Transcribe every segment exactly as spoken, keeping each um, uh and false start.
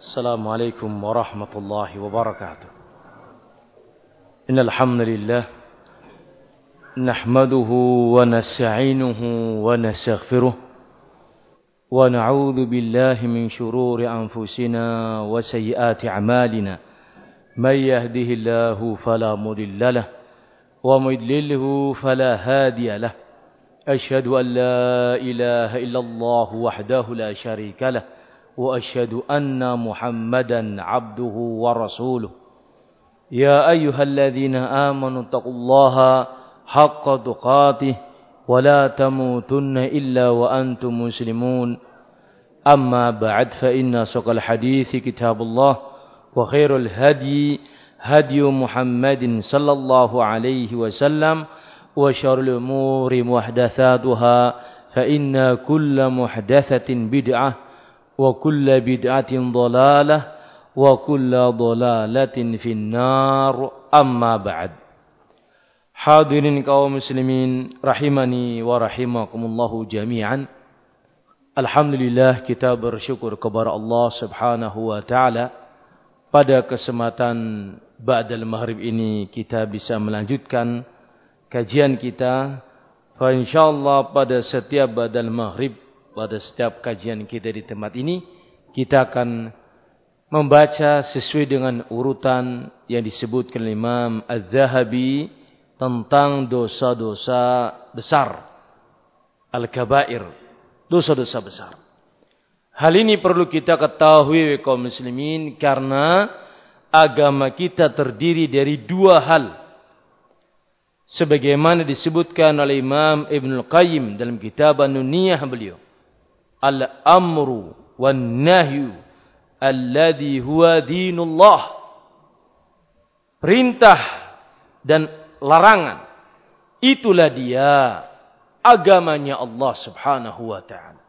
السلام عليكم ورحمة الله وبركاته. إن الحمد لله نحمده ونستعينه ونستغفره ونعوذ بالله من شرور أنفسنا وسيئات أعمالنا. من يهده الله فلا مضل له ومن يضلله فلا هادي له. أشهد أن لا إله إلا الله وحده لا شريك له وأشهد أن محمدا عبده ورسوله. يا أيها الذين آمنوا اتقوا الله حق تقاته ولا تموتن إلا وأنتم مسلمون. أما بعد فإن أصدق الحديث كتاب الله وخير الهدي هدي محمد صلى الله عليه وسلم وشر الأمور محدثاتها فإن كل محدثة بدعة وكل بدعة ضلالة وكل ضلالة في النار. أما بعد. Hadirin kaum muslimin rahimani wa rahimakumullahu jami'an. Alhamdulillah, kita bersyukur kepada Allah Subhanahu wa taala pada kesempatan ba'dal maghrib ini kita bisa melanjutkan kajian kita. Fa insyaallah pada setiap ba'dal maghrib, pada setiap kajian kita di tempat ini, kita akan membaca sesuai dengan urutan yang disebutkan Imam Az-Zahabi tentang dosa-dosa besar, al-kabair, dosa-dosa besar. Hal ini perlu kita ketahui kaum muslimin karena agama kita terdiri dari dua hal. Sebagaimana disebutkan oleh Imam Ibnul Qayyim dalam kitab An-Nuniyah beliau. Al-amru wan nahyu alladhi huwa dinullah. Perintah dan larangan, itulah dia agamanya Allah Subhanahu wa ta'ala.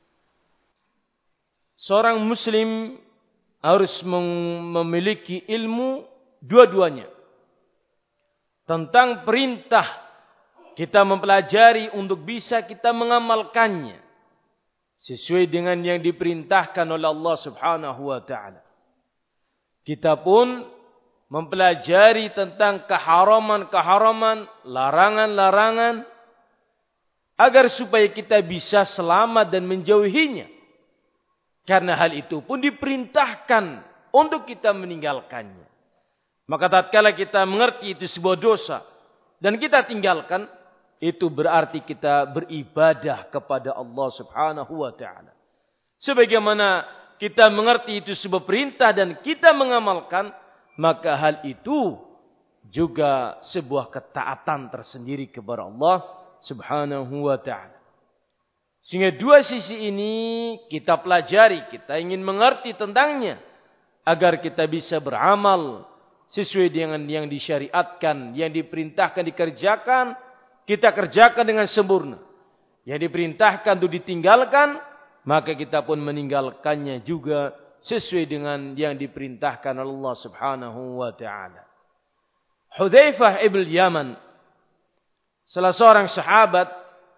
Seorang muslim harus memiliki ilmu dua-duanya. Tentang perintah, kita mempelajari untuk bisa kita mengamalkannya sesuai dengan yang diperintahkan oleh Allah Subhanahu wa ta'ala. Kita pun mempelajari tentang keharaman-keharaman, larangan-larangan, agar supaya kita bisa selamat dan menjauhinya. Karena hal itu pun diperintahkan untuk kita meninggalkannya. Maka tatkala kita mengerti itu sebuah dosa dan kita tinggalkan, itu berarti kita beribadah kepada Allah Subhanahu wa ta'ala. Sebagaimana kita mengerti itu sebuah perintah dan kita mengamalkan, maka hal itu juga sebuah ketaatan tersendiri kepada Allah Subhanahu wa ta'ala. Sehingga dua sisi ini kita pelajari, kita ingin mengerti tentangnya agar kita bisa beramal sesuai dengan yang disyariatkan, yang diperintahkan dikerjakan, kita kerjakan dengan sempurna. Yang diperintahkan untuk ditinggalkan, maka kita pun meninggalkannya juga sesuai dengan yang diperintahkan oleh Allah Subhanahu wa ta'ala. Hudzaifah ibn Yaman, salah seorang sahabat,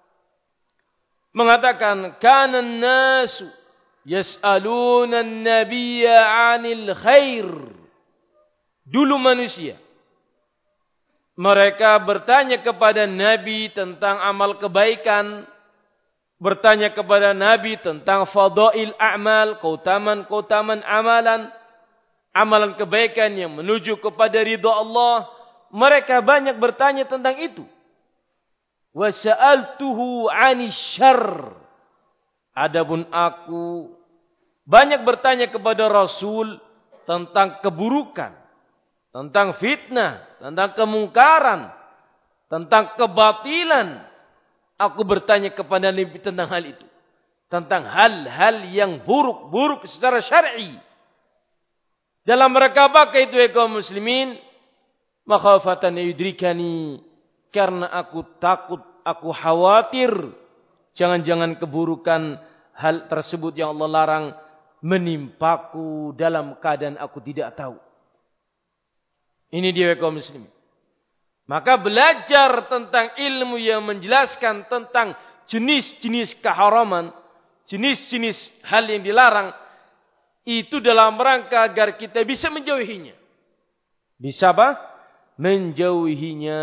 mengatakan, kana an-nasu yas'aluna an-nabiyya 'anil khair. Dulu manusia, mereka bertanya kepada Nabi tentang amal kebaikan, bertanya kepada Nabi tentang fadail a'mal, keutamaan-keutamaan amalan, amalan kebaikan yang menuju kepada ridha Allah. Mereka banyak bertanya tentang itu. Wa sa'altuhu 'anil syarr. Adapun aku banyak bertanya kepada Rasul tentang keburukan, tentang fitnah, tentang kemungkaran, tentang kebatilan. Aku bertanya kepada Nabi tentang hal itu. Tentang hal-hal yang buruk-buruk secara syar'i. Dalam rangka apa itu ya kaum muslimin? Makhafatan yudrikani. Karena aku takut, aku khawatir. Jangan-jangan keburukan hal tersebut yang Allah larang menimpaku dalam keadaan aku tidak tahu. Ini dia kaum muslimin. Maka belajar tentang ilmu yang menjelaskan tentang jenis-jenis keharaman, jenis-jenis hal yang dilarang, Itu dalam rangka agar kita bisa menjauhinya. Bisa apa? Menjauhinya.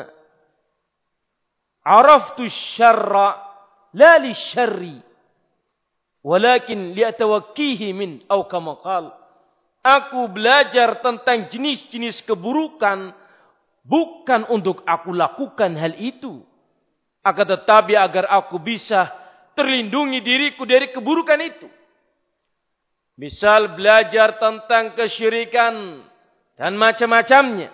Araftu syarra la li syarri. Walakin liatawakkihi min au kama qala. Aku belajar tentang jenis-jenis keburukan bukan untuk aku lakukan hal itu, akan tetapi agar aku bisa terlindungi diriku dari keburukan itu. Misal belajar tentang kesyirikan dan macam-macamnya.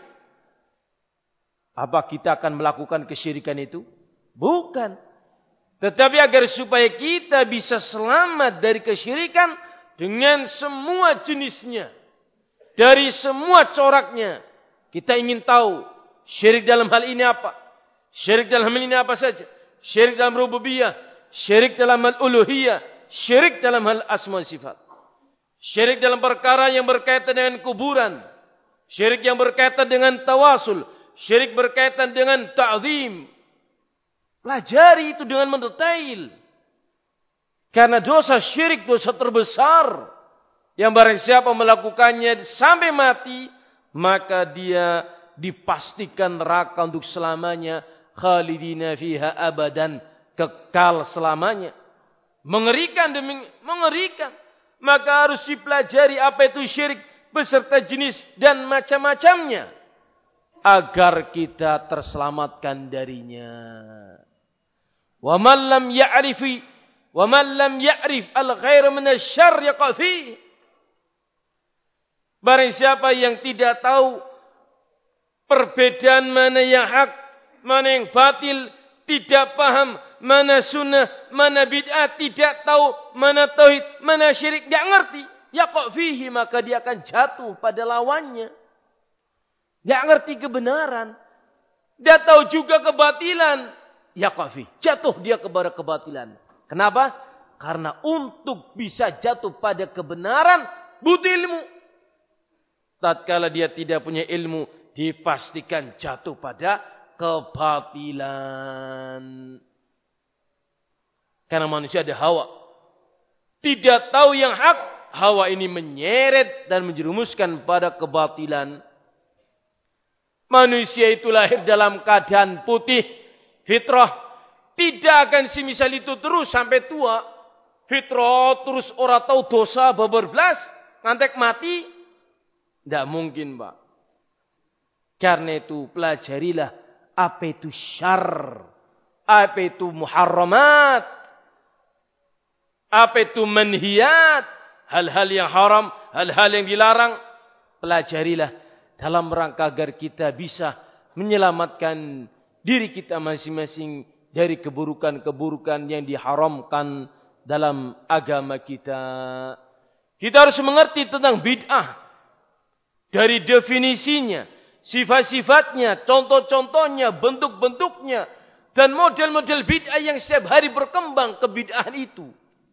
Apa kita akan melakukan kesyirikan itu? Bukan. Tetapi agar supaya kita bisa selamat dari kesyirikan dengan semua jenisnya. Dari semua coraknya. Kita ingin tahu syirik dalam hal ini apa? Syirik dalam hal ini apa saja? Syirik dalam rububiyah, syirik dalam hal uluhiyah, syirik dalam hal asma sifat. Syirik dalam perkara yang berkaitan dengan kuburan, syirik yang berkaitan dengan tawasul, syirik berkaitan dengan ta'zim. Pelajari itu dengan mendetail. Karena dosa syirik dosa terbesar. Yang barang siapa melakukannya sampai mati, maka dia dipastikan neraka untuk selamanya. Khalidina fiha abadan. Kekal selamanya. Mengerikan demi mengerikan. Maka harus dipelajari apa itu syirik beserta jenis dan macam-macamnya. Agar kita terselamatkan darinya. Wa man lam ya'rifi wa man lam ya'rif al-ghair min asy-syarr yaqa fihi. Barang siapa yang tidak tahu perbedaan mana yang hak, mana yang batil, tidak paham mana sunnah, mana bid'ah, tidak tahu mana tauhid, mana syirik, tidak ngerti. Yaqa fihi, maka dia akan jatuh pada lawannya. Tidak ngerti kebenaran. Dia tahu juga kebatilan. Yaqa fihi, jatuh dia kepada kebatilan. Kenapa? Karena untuk bisa jatuh pada kebenaran, butuh ilmu. Tatkala dia tidak punya ilmu, dipastikan jatuh pada kebatilan. Karena manusia ada hawa. Tidak tahu yang hak, hawa ini menyeret dan menjerumuskan pada kebatilan. Manusia itu lahir dalam keadaan putih, fitrah. Tidak akan semisal itu terus sampai tua. Fitrah terus orang tahu dosa beberbelas, ngantek mati. Tidak mungkin, Pak. Karena itu pelajarilah apa itu syarr, apa itu muharramat, apa itu manhiyat, hal-hal yang haram, hal-hal yang dilarang. Pelajarilah dalam rangka agar kita bisa menyelamatkan diri kita masing-masing dari keburukan-keburukan yang diharamkan dalam agama kita. Kita harus mengerti tentang bid'ah. Dari definisinya, sifat-sifatnya, contoh-contohnya, bentuk-bentuknya, dan model-model bid'ah yang setiap hari berkembang kebid'ahan itu.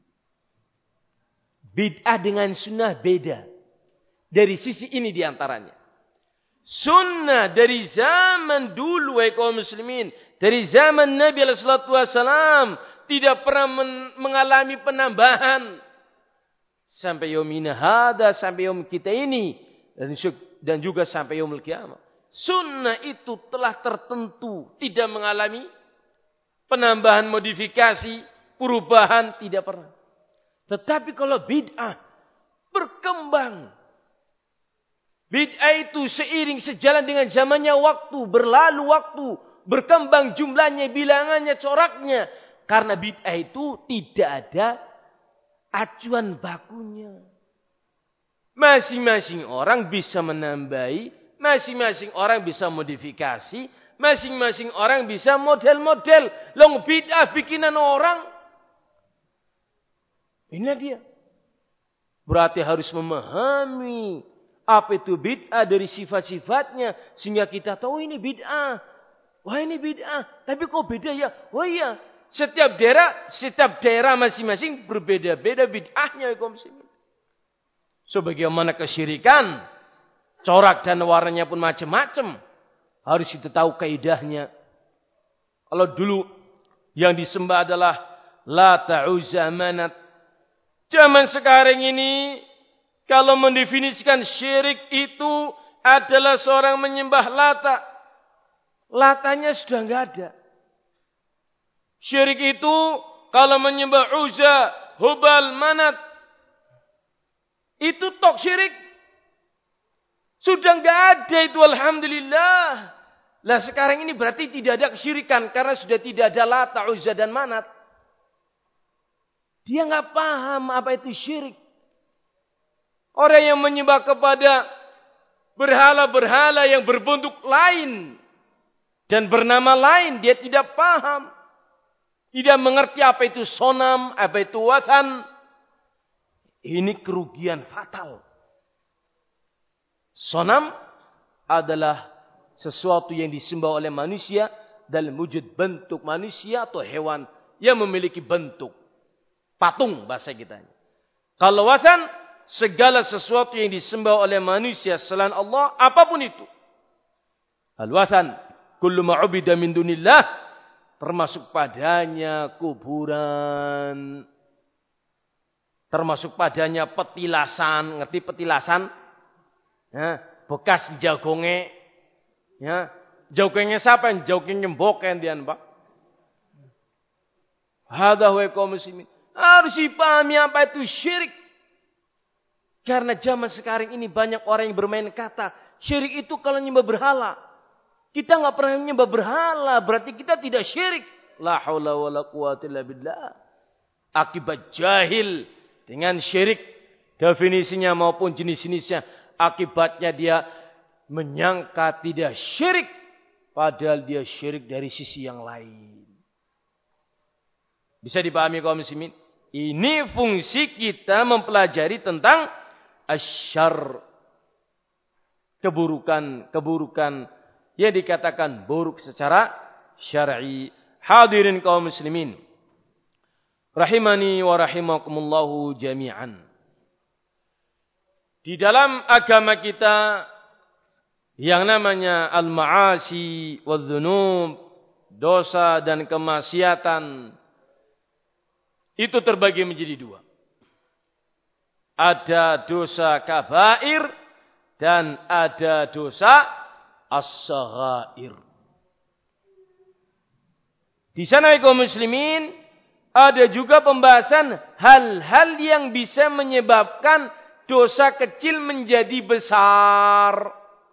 Bid'ah dengan sunnah beda. Dari sisi ini diantaranya. Sunnah dari zaman dulu, wahai kaum muslimin, dari zaman Nabi alaihi salatu wasallam, tidak pernah men- mengalami penambahan. Sampai yaumina hada, sampai yaum kita ini. Dan juga sampai yaumul qiyamah. Sunnah itu telah tertentu. Tidak mengalami penambahan, modifikasi, perubahan. Tidak pernah. Tetapi kalau bid'ah berkembang. Bid'ah itu seiring sejalan dengan zamannya waktu. Berlalu waktu. Berkembang jumlahnya, bilangannya, coraknya. Karena bid'ah itu tidak ada acuan bakunya. Masing-masing orang bisa menambahi, masing-masing orang bisa modifikasi, masing-masing orang bisa model-model. Long bid'ah bikinan orang. Ini dia. Berarti harus memahami apa itu bid'ah dari sifat-sifatnya. Sehingga kita tahu ini bid'ah. Wah ini bid'ah. Tapi kok beda ya? Wah iya. Setiap daerah, setiap daerah masing-masing berbeda-beda bid'ahnya. Sebagaimana kesyirikan, corak dan warnanya pun macam-macam. Harus kita tahu kaidahnya. Kalau dulu yang disembah adalah Lata, Uzza, Manat. Zaman sekarang ini Kalau mendefinisikan syirik itu adalah seorang menyembah Lata. Latanya sudah enggak ada. Syirik itu kalau menyembah Uzza, Hubal, Manat. Itu tok syirik. Sudah enggak ada itu, alhamdulillah. Lah sekarang ini berarti tidak ada kesyirikan karena sudah tidak ada Lata, Uzza dan Manat. Dia enggak paham apa itu syirik. Orang yang menyembah kepada berhala-berhala yang berbentuk lain dan bernama lain, dia tidak paham. Tidak mengerti apa itu sonam, apa itu watan. Ini kerugian fatal. Sonam adalah sesuatu yang disembah oleh manusia dalam wujud bentuk manusia atau hewan yang memiliki bentuk patung bahasa kita. Kalau watan, segala sesuatu yang disembah oleh manusia selain Allah, apapun itu. Al-watan, kullu ma'ubida min dunillah, termasuk padanya kuburan, termasuk padanya petilasan, ngerti petilasan? Ya, bekas jagonge, ya, jagongnya siapa? Jagongnya boken dian, Pak. Hadza huwa kaum muslimin. Harus dipahami apa itu syirik. Karena zaman sekarang ini banyak orang yang bermain kata. Syirik itu kalau nyembah berhala. Kita nggak pernah nyembah berhala. Berarti kita tidak syirik. La haula wa la quwwata illa billah. Akibat jahil dengan syirik. Definisinya maupun jenis-jenisnya. Akibatnya dia menyangka tidak syirik. Padahal dia syirik dari sisi yang lain. Bisa dipahami kaum muslimin? Ini fungsi kita mempelajari tentang asyar, keburukan-keburukan yang dikatakan buruk secara syar'i. Hadirin kaum muslimin, rahimani wa rahimakumullahu jami'an. Di dalam agama kita yang namanya al-ma'asi wadz-dzunub, dosa dan kemaksiatan, itu terbagi menjadi dua. Ada dosa kabair dan ada dosa as-saghair. Di sana kaum muslimin ada juga pembahasan hal-hal yang bisa menyebabkan dosa kecil menjadi besar.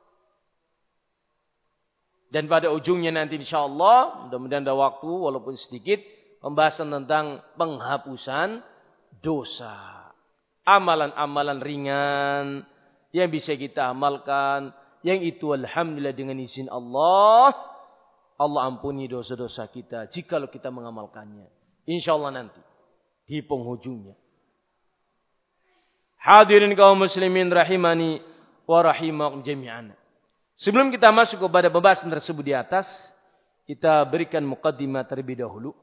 Dan pada ujungnya nanti insyaallah, mudah-mudahan ada waktu walaupun sedikit, pembahasan tentang penghapusan dosa. Amalan-amalan ringan yang bisa kita amalkan, yang itu alhamdulillah dengan izin Allah, Allah ampuni dosa-dosa kita jikalau kita mengamalkannya. Insyaallah nanti di penghujungnya. Hadirin kaum muslimin rahimani wa rahimakum jami'an. Sebelum kita masuk kepada pembahasan tersebut di atas, kita berikan muqaddimah terlebih dahulu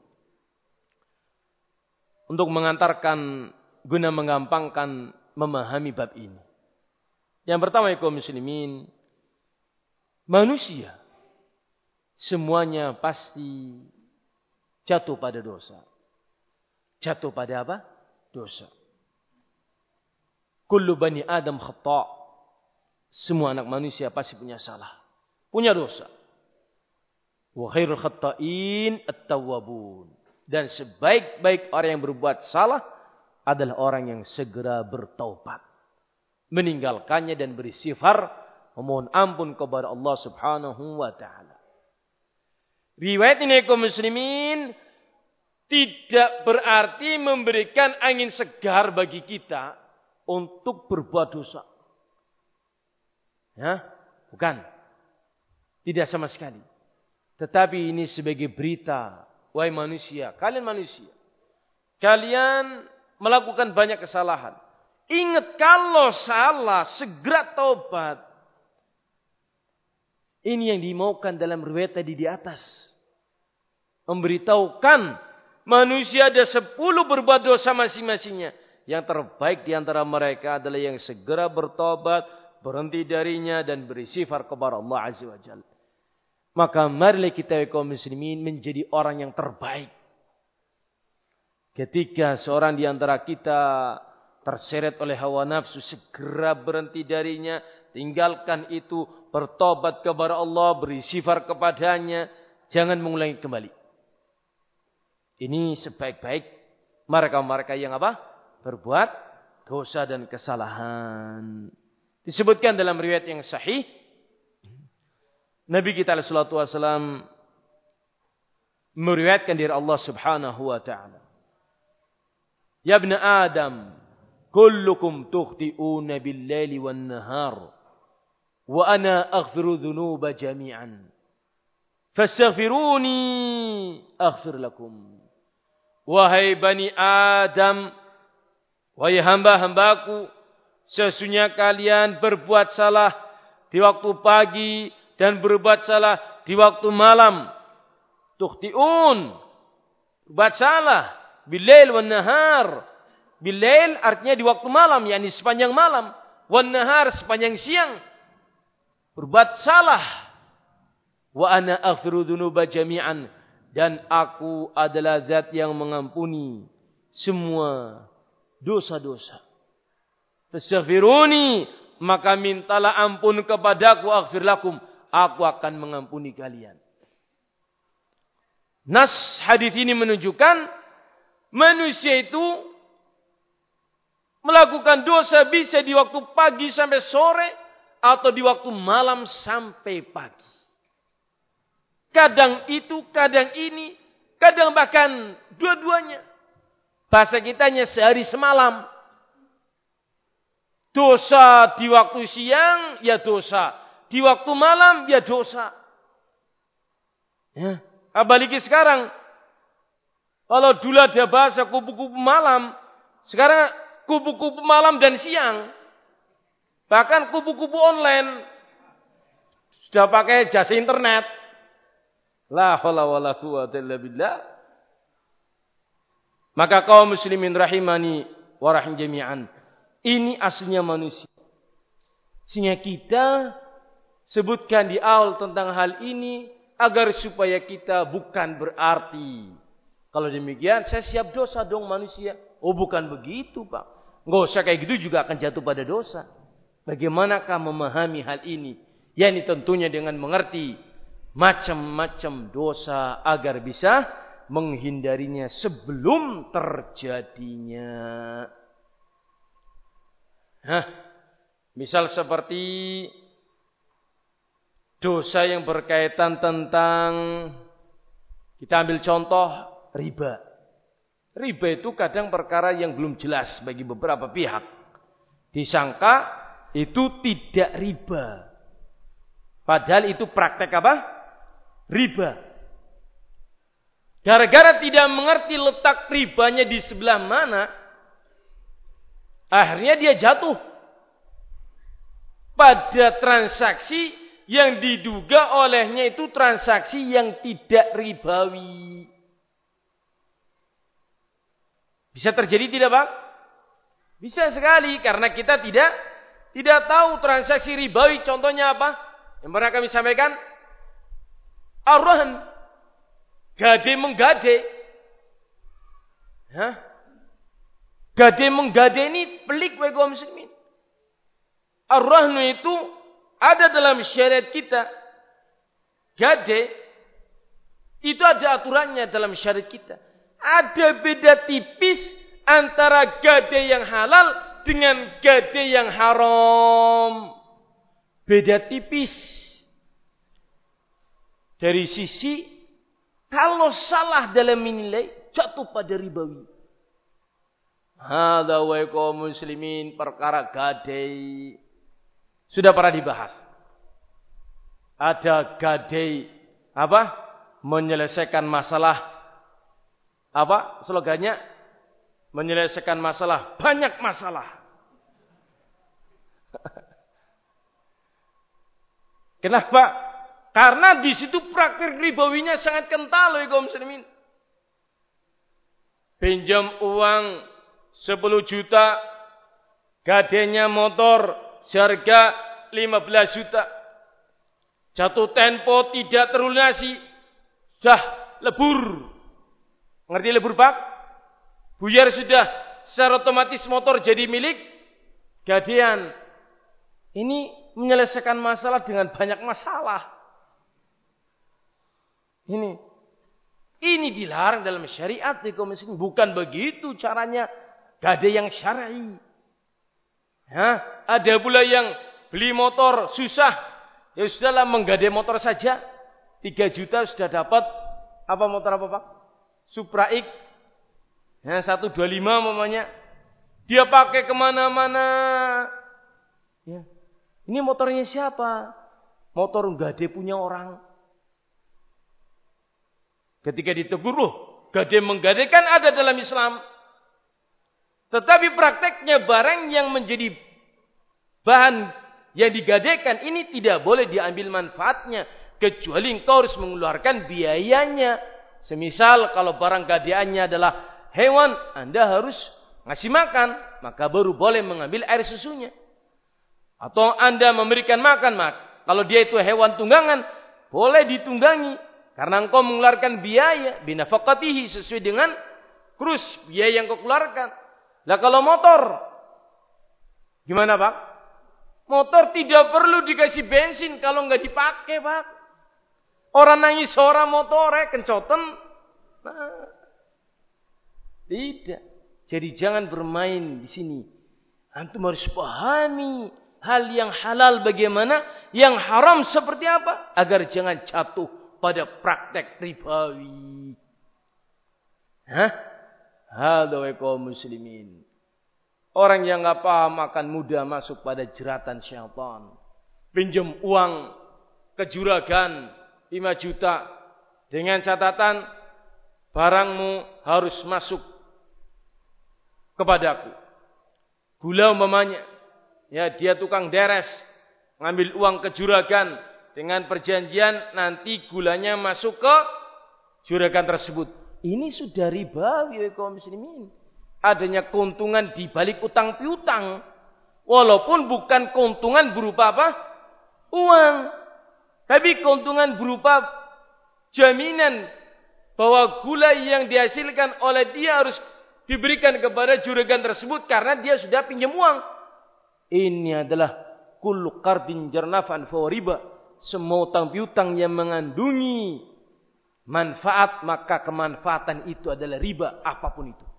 untuk mengantarkan guna menggampangkan memahami bab ini. Yang pertama kaum muslimin, manusia semuanya pasti jatuh pada dosa. Jatuh pada apa? Dosa. Kullu bani Adam khata'. Semua anak manusia pasti punya salah, punya dosa. Wa khairul khata'in at-tawwabun. Dan sebaik-baik orang yang berbuat salah adalah orang yang segera bertaubat, meninggalkannya dan beristighfar, memohon ampun kepada Allah Subhanahu wa taala. Riwayat ini kaum muslimin tidak berarti memberikan angin segar bagi kita untuk berbuat dosa. Ya, bukan. Tidak sama sekali. Tetapi ini sebagai berita, wahai manusia, kalian manusia, kalian melakukan banyak kesalahan. Ingat kalau salah, segera taubat. Ini yang dimaukan dalam riwayat tadi di atas. Memberitahukan manusia ada sepuluh berbuat dosa masing-masingnya. Yang terbaik di antara mereka adalah yang segera bertobat, berhenti darinya dan beristighfar kepada Allah Azza wa Jalla. Maka marilah kita kaum muslimin menjadi orang yang terbaik. Ketika seorang di antara kita terseret oleh hawa nafsu, segera berhenti darinya, tinggalkan itu, bertobat kepada Allah, beristighfar kepadanya, jangan mengulangi kembali. Ini sebaik-baik mereka-mereka yang apa? Berbuat dosa dan kesalahan. Disebutkan dalam riwayat yang sahih, Nabi kita sallallahu alaihi wasallam meriwayatkan dari Allah Subhanahu wa taala, "Ya ibn Adam, kullukum tukhti'una bil-laili wan-nahar, wa ana aghfiru dhunuba jami'an. Fastaghfiruni aghfir lakum." Wahai Bani Adam, wahai hamba-hambaku, sesungguhnya kalian berbuat salah di waktu pagi dan berbuat salah di waktu malam. Tukhti'un, berbuat salah bil-lail wan-nahar. Bil-lail artinya di waktu malam, yakni sepanjang malam. Wan-nahar sepanjang siang. Berbuat salah. Wa ana aghfiru dzunuba jami'an, dan aku adalah zat yang mengampuni semua dosa-dosa. Fastaghfiruni, maka mintalah ampun kepadaku, aghfir lakum, aku akan mengampuni kalian. Nas hadis ini menunjukkan manusia itu melakukan dosa bisa di waktu pagi sampai sore atau di waktu malam sampai pagi. Kadang itu, kadang ini, kadang bahkan dua-duanya. Bahasa kitanya sehari semalam. Dosa di waktu siang, ya dosa. Di waktu malam, ya dosa. Ya. Apalagi sekarang. Kalau dulu ada bahasa kupu-kupu malam. Sekarang kupu-kupu malam dan siang. Bahkan kupu-kupu online. Sudah pakai jasa internet. La haula wala quwwata illa billah. Maka kaum muslimin rahimani wa rahim jami'an, ini aslinya manusia. Sehingga kita sebutkan di awal tentang hal ini agar supaya kita bukan berarti kalau demikian saya siap dosa dong manusia. Oh, bukan begitu, Pak. Enggak usah kayak gitu juga akan jatuh pada dosa. Bagaimanakah memahami hal ini? Yani tentunya dengan mengerti macam-macam dosa agar bisa menghindarinya sebelum terjadinya. Hah, misal seperti dosa yang berkaitan tentang, kita ambil contoh riba. Riba itu kadang perkara yang belum jelas bagi beberapa pihak. Disangka itu tidak riba. Padahal itu praktek apa? Riba. Gara-gara tidak mengerti letak ribanya di sebelah mana, akhirnya dia jatuh pada transaksi yang diduga olehnya itu transaksi yang tidak ribawi. Bisa terjadi tidak, Pak? Bisa sekali, karena kita tidak tidak tahu transaksi ribawi. Contohnya apa? Yang pernah kami sampaikan, ar-rahan, gade menggade. Hah? Gade menggade ini pelik bagi kaum muslimin. Ar-rahnu itu ada dalam syariat kita. Gade itu ada aturannya dalam syariat kita. Ada beda tipis antara gade yang halal dengan gade yang haram. Beda tipis. Dari sisi kalau salah dalam menilai jatuh pada ribawi. Hadza wa kaum muslimin, perkara gadai sudah pernah dibahas. Ada gadai apa? Menyelesaikan masalah apa? Slogannya menyelesaikan masalah, banyak masalah. Kenapa? Karena di situ praktik ribawinya sangat kental ya kaum muslimin. Pinjam uang sepuluh juta, gadenya motor seharga lima belas juta. Jatuh tempo tidak terlunasi, sudah lebur. Ngerti lebur, Pak? Buyar sudah secara otomatis motor jadi milik gadean. Ini menyelesaikan masalah dengan banyak masalah. Ini ini dilarang dalam syariat, bukan begitu caranya gade yang syar'i. Hah? Ada pula yang beli motor susah, ya sudahlah menggade motor saja, tiga juta sudah dapat apa motor apa Pak? Supra X, ya, seratus dua puluh lima mamanya, dia pakai kemana-mana. Ya. Ini motornya siapa? Motor gade punya orang. Ketika ditegur, loh, gade menggadekan ada dalam Islam. Tetapi prakteknya barang yang menjadi bahan yang digadekan ini tidak boleh diambil manfaatnya. Kecuali engkau harus mengeluarkan biayanya. Semisal kalau barang gadeannya adalah hewan, Anda harus ngasih makan. Maka baru boleh mengambil air susunya. Atau Anda memberikan makan, mak. Kalau dia itu hewan tunggangan, boleh ditunggangi. Karena engkau mengeluarkan biaya binafaqatihi sesuai dengan krus biaya yang kau keluarkan. Lah kalau motor gimana Pak? Motor tidak perlu dikasih bensin kalau enggak dipakai Pak. Orang nangis seorang motor kencoten. Nah, tidak. Jadi jangan bermain di sini. Antum harus pahami hal yang halal bagaimana, yang haram seperti apa, agar jangan jatuh pada praktek ribawi. Hah? Halo kaum muslimin. Orang yang enggak paham akan mudah masuk pada jeratan syaitan. Pinjam uang ke juragan lima juta dengan catatan barangmu harus masuk kepadaku. Gula umpamanya, ya dia tukang deres, ngambil uang ke juragan dengan perjanjian nanti gulanya masuk ke juragan tersebut. Ini sudah ribawi kaum muslimin. Adanya keuntungan di balik utang piutang. Walaupun bukan keuntungan berupa apa? Uang. Tapi keuntungan berupa jaminan bahwa gula yang dihasilkan oleh dia harus diberikan kepada juragan tersebut karena dia sudah pinjam uang. Ini adalah kullu qardin jarnafan fa riba. Semua utang piutang yang mengandungi manfaat, maka kemanfaatan itu adalah riba, apapun itu.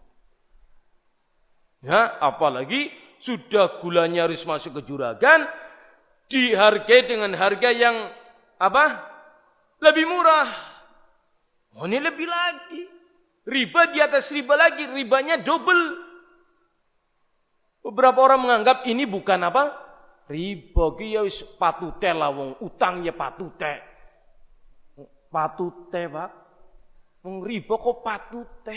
Ya, apalagi sudah gulanya harus masuk ke juragan, dihargai dengan harga yang apa? Lebih murah. Oh, ini lebih lagi. Riba di atas riba lagi, ribanya double. Beberapa orang menganggap ini bukan apa? Riba ki ya wis patute lah wong utang ya patute. Patute, Pak. Wong riba kok patute.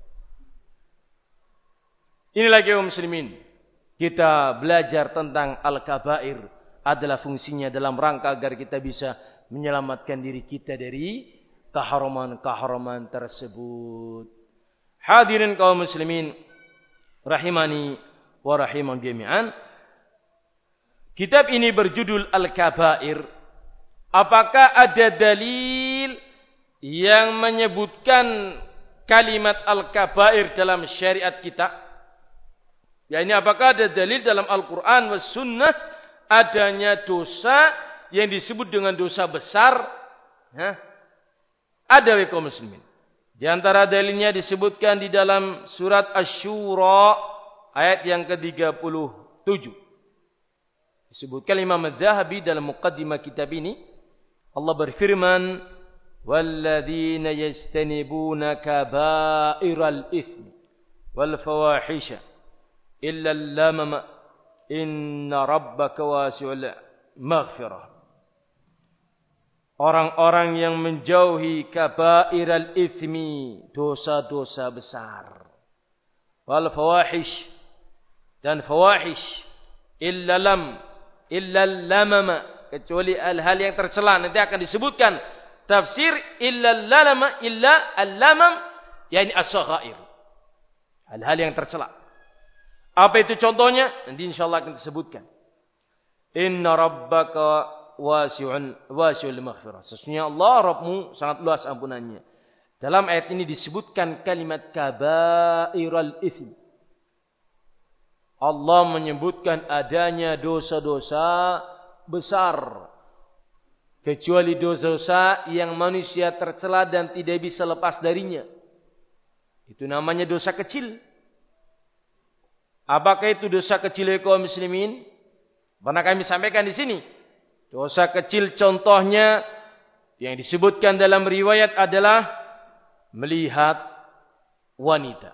Inilah kaum muslimin. Kita belajar tentang al-kabair adalah fungsinya dalam rangka agar kita bisa menyelamatkan diri kita dari keharaman-keharaman tersebut. Hadirin kaum muslimin rahimani wa rahiman jami'an. Kitab ini berjudul Al-Kabair. Apakah ada dalil yang menyebutkan kalimat Al-Kabair dalam syariat kita? Ya, ini apakah ada dalil dalam Al-Quran wa Sunnah adanya dosa yang disebut dengan dosa besar? Hah? Ada wa kaum muslimin. Di antara dalilnya disebutkan di dalam surat Asy-Syura ayat yang ke tiga puluh tujuh. Disebutkan Imam Az-Zahabi dalam muqaddimah kitab ini, Allah berfirman, "Walladzina yastanibuna kaba'iral itsmi wal fawahisha illa al-lamama inna rabbaka wasi'ul maghfirah." Orang-orang yang menjauhi kaba'iral itsmi, dosa-dosa besar, wal fawahish, dan fawahish, illa lam illa lamama, kecuali hal-hal yang tercela. Nanti akan disebutkan tafsir illa lamama, illa al-lamam, yakni as-saghair, hal-hal yang tercela. Apa itu contohnya? Nanti insyaallah akan disebutkan. Inna rabbaka wasi'un wasi'ul maghfirah. Sesungguhnya Allah Rabbmu sangat luas ampunannya. Dalam ayat ini disebutkan kalimat kabairal itsm. Allah menyebutkan adanya dosa-dosa besar. Kecuali dosa-dosa yang manusia tercela dan tidak bisa lepas darinya. Itu namanya dosa kecil. Apakah itu dosa kecil kaum muslimin? Pernah kami sampaikan di sini. Dosa kecil contohnya yang disebutkan dalam riwayat adalah melihat wanita.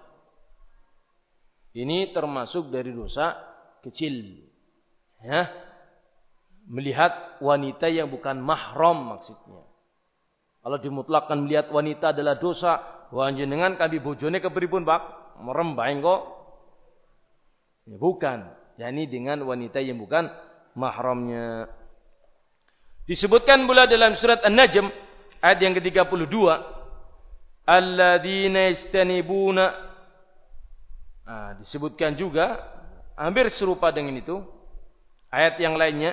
Ini termasuk dari dosa kecil. Ya. Melihat wanita yang bukan mahram maksudnya. Kalau dimutlakkan melihat wanita adalah dosa, wah jenengan kami bojone kepripun Pak? Merembaing kok. Ya, bukan. Yani dengan wanita yang bukan mahramnya. Disebutkan pula dalam surat An-Najm ayat yang ke tiga puluh dua, alladzina yastanibuna. Nah, disebutkan juga hampir serupa dengan itu ayat yang lainnya.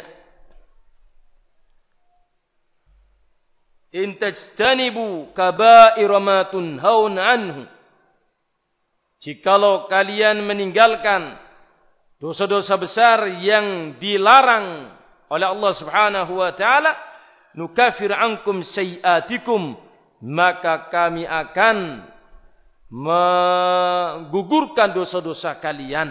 In tajtanibu kaba'ira ma tunhauna anhu. Jikalau kalian meninggalkan dosa-dosa besar yang dilarang oleh Allah Subhanahu wa taala, nukafir ankum sayiatikum, maka kami akan menggugurkan dosa-dosa kalian.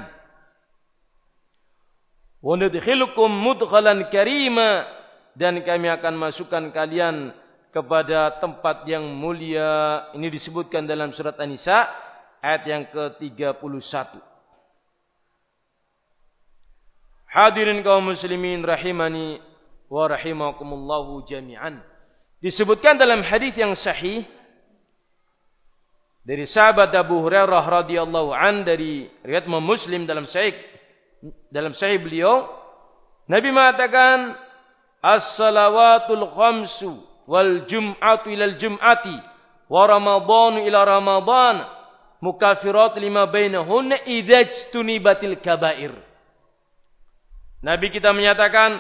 Wa nudkhilukum mudkhalan karima, dan kami akan masukkan kalian kepada tempat yang mulia. Ini disebutkan dalam surat An-Nisa ayat yang ke tiga puluh satu. Hadirin kaum muslimin rahimani wa rahimakumullahu jami'an. Disebutkan dalam hadis yang sahih dari sahabat Abu Hurairah radhiyallahu an, dari riwayat Muslim dalam sahih dalam sahih beliau, Nabi mengatakan as-salawatul khamsu wal jum'atu ilal jum'ati wa ramadhanu ila ramadhan mukaffirat lima bainahunna idza ijtunibatil kaba'ir. Nabi kita menyatakan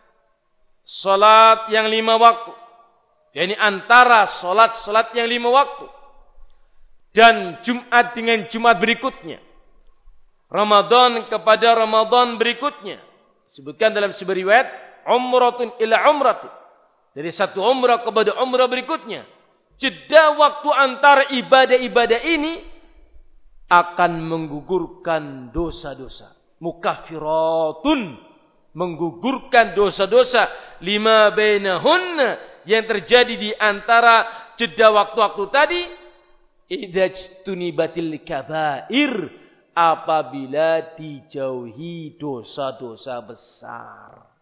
salat yang lima waktu, yakni antara salat-salat yang lima waktu dan Jumat dengan Jumat berikutnya, Ramadan kepada Ramadan berikutnya, disebutkan dalam sebuah riwayat umratun ila umratin, dari satu umrah kepada umrah berikutnya. Jeda waktu antara ibadah-ibadah ini akan menggugurkan dosa-dosa. Mukaffiratun, menggugurkan dosa-dosa, lima bainahunna, yang terjadi di antara jeda waktu-waktu tadi, idajtunibatil kabair, apabila dijauhi dosa-dosa besar.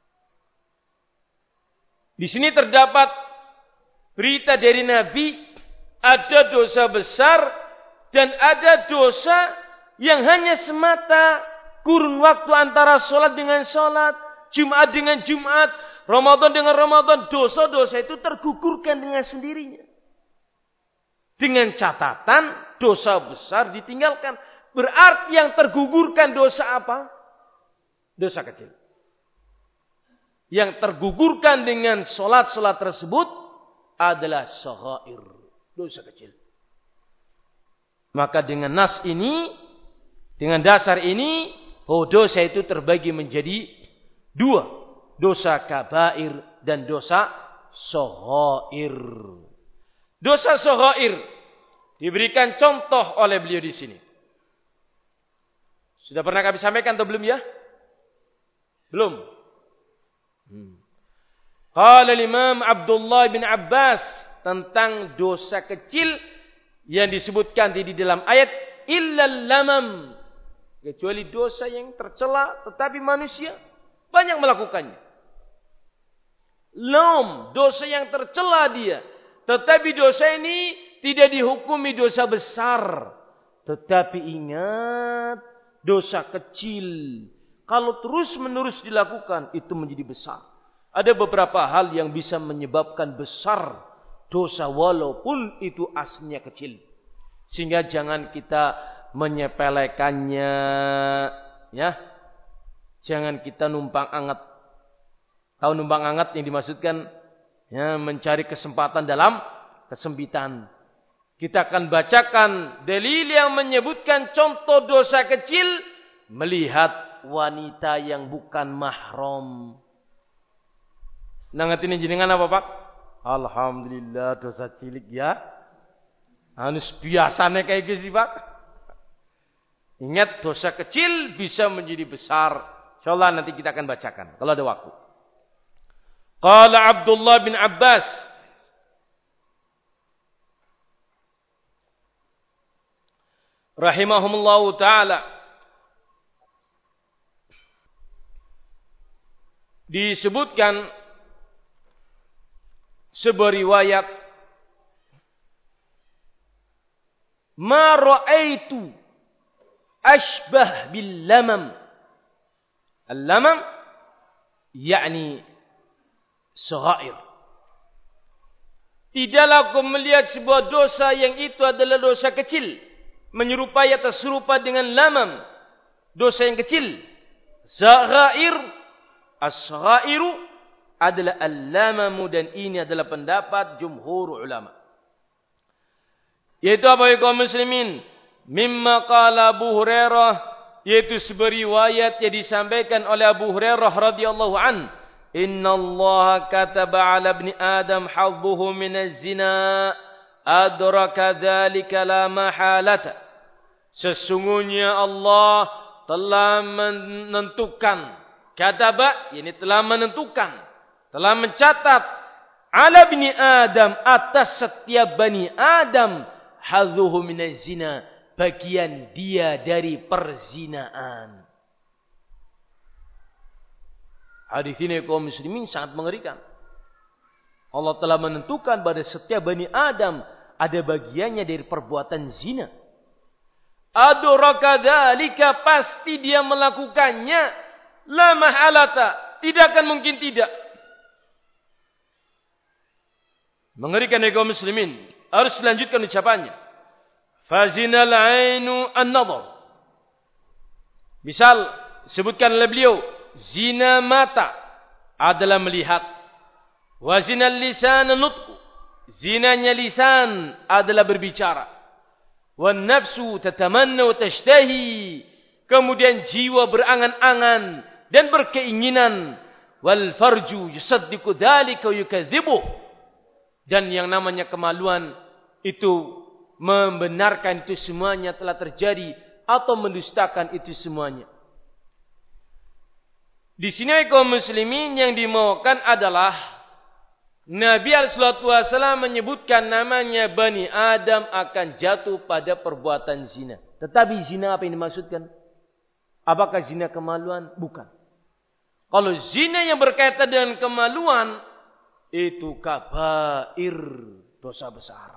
Di sini terdapat berita dari Nabi, ada dosa besar dan ada dosa yang hanya semata kurun waktu antara sholat dengan sholat, Jumat dengan Jumat, Ramadan dengan Ramadan. Dosa-dosa itu tergugurkan dengan sendirinya. Dengan catatan dosa besar ditinggalkan. Berarti yang tergugurkan dosa apa? Dosa kecil. Yang tergugurkan dengan solat-solat tersebut adalah saghair, dosa kecil. Maka dengan nas ini, dengan dasar ini, oh dosa itu terbagi menjadi dua. Dosa kabair dan dosa saghair. Dosa saghair diberikan contoh oleh beliau di sini. Sudah pernah kami sampaikan atau belum ya? Belum. Hmm. Qala Imam Abdullah bin Abbas tentang dosa kecil yang disebutkan di dalam ayat illal lamam, kecuali dosa yang tercela tetapi manusia banyak melakukannya. Lam, dosa yang tercela dia, tetapi dosa ini tidak dihukumi dosa besar. Tetapi ingat, dosa kecil kalau terus-menerus dilakukan, itu menjadi besar. Ada beberapa hal yang bisa menyebabkan besar dosa, walaupun itu aslinya kecil. Sehingga jangan kita menyepelekannya. Ya, jangan kita numpang anget. Tahu numpang anget yang dimaksudkan? Ya, mencari kesempatan dalam kesempitan. Kita akan bacakan dalil yang menyebutkan contoh dosa kecil melihat wanita yang bukan mahram. Nangat ini jenengan apa Pak? Alhamdulillah dosa cilik ya. Anus biasanya kayak gitu Pak. Ingat dosa kecil bisa menjadi besar. Insyaallah nanti kita akan bacakan kalau ada waktu. Qala Abdullah bin Abbas rahimahumullahu taala, disebutkan sebuah riwayat, ma ra'aitu ashbah bil lamam. Al-lamam yakni saghair. Tidaklah aku melihat sebuah dosa yang itu adalah dosa kecil, menyerupai atau serupa dengan lamam, dosa yang kecil. Saghair, as-saghairu adalah al-lamamu, dan ini adalah pendapat jumhur ulama. Yaitu apa ya kaum muslimin? Mimma qala Abu Hurairah, yaitu sebuah riwayat yang disampaikan oleh Abu Hurairah radhiyallahu an, inna Allah kataba ala ibni Adam hadduhu minaz zina adraka dzalika la mahalata. Sesungguhnya Allah telah menentukan, kataba yakni telah menentukan, telah mencatat, ala ibni Adam, atas setiap bani Adam, hadduhu minaz zina, bagian dia dari perzinaan. Hadis ini kaum muslimin sangat mengerikan. Allah telah menentukan pada setiap bani Adam ada bagiannya dari perbuatan zina. Adraka dzalika, pasti dia melakukannya, la mahalata, tidak akan mungkin tidak. Mengerikan ya kaum muslimin. Harus lanjutkan ucapannya. Fazinal ainu an-nadhar. Misal sebutkan oleh beliau, zina mata adalah melihat. Wa zinal lisan nutq. Zinanya lisan adalah berbicara. Wan nafsu tatamanna wa tashtahi. Kemudian jiwa berangan-angan dan berkeinginan. Wal farju yusaddiqu dzalika wa yukadzibuh. Dan yang namanya kemaluan itu membenarkan itu semuanya telah terjadi atau mendustakan itu semuanya. Di sini kaum muslimin yang dimaukan adalah Nabi alaihi wasallam menyebutkan namanya Bani Adam akan jatuh pada perbuatan zina. Tetapi zina apa yang dimaksudkan? Apakah zina kemaluan? Bukan. Kalau zina yang berkaitan dengan kemaluan, itu kabair, dosa besar.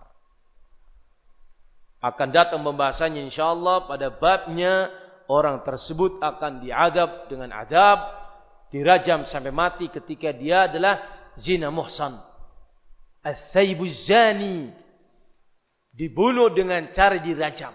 Akan datang pembahasannya insyaallah pada babnya, orang tersebut akan diadab dengan adab, dirajam sampai mati ketika dia adalah zina muhsan. As-sayyibu zani, dibunuh dengan cara dirajam.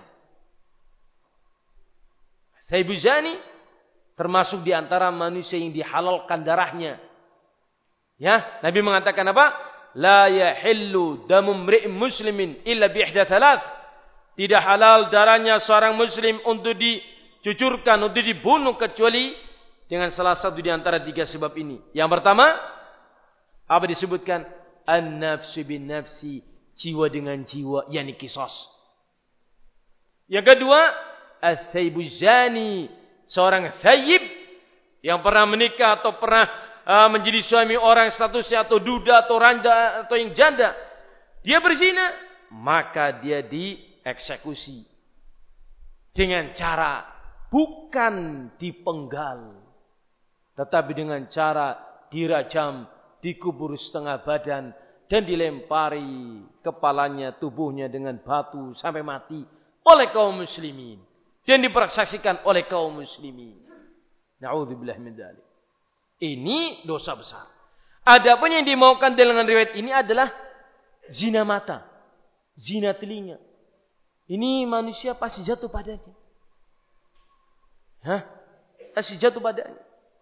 As-sayyibu zani termasuk di antara manusia yang dihalalkan darahnya. Ya, Nabi mengatakan apa? La yahillu damu mri'in muslimin illa bi ihda thalath. Tidak halal darahnya seorang muslim untuk dicucurkan, untuk dibunuh, kecuali dengan salah satu di antara tiga sebab ini. Yang pertama, apa disebutkan? An-nafsu bin nafsi, jiwa dengan jiwa, yakni qisas. Yang kedua, as-sayyibu zani, seorang sayyib yang pernah menikah atau pernah uh, menjadi suami orang statusnya atau duda atau randa atau yang janda. Dia berzina, maka dia di eksekusi dengan cara bukan dipenggal, tetapi dengan cara dirajam, dikubur setengah badan, dan dilempari kepalanya, tubuhnya dengan batu sampai mati oleh kaum muslimin, dan dipersaksikan oleh kaum muslimin. Na'udzubillah min dzalik. Ini dosa besar. Adapun yang dimaukan dengan riwayat ini adalah zina mata, zina telinga. Ini manusia pasti jatuh padanya. Hah? Pasti jatuh padanya.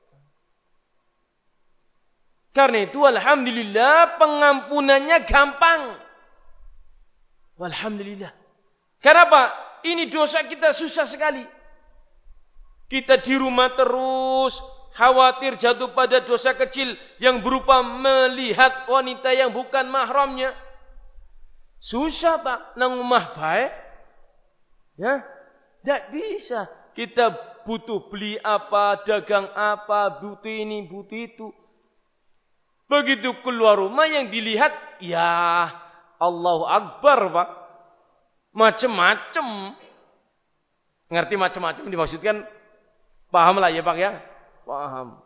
Karena itu alhamdulillah pengampunannya gampang. Alhamdulillah. Kenapa? Ini dosa kita susah sekali. Kita di rumah terus, khawatir jatuh pada dosa kecil yang berupa melihat wanita yang bukan mahramnya. Susah Pak, nang rumah baik. Ya, tidak bisa. Kita butuh beli apa, dagang apa, butuh ini, butuh itu. Begitu keluar rumah yang dilihat, ya Allahu Akbar Pak. Macam-macam. Ngerti macam-macam dimaksudkan? Paham lah ya Pak ya? Paham.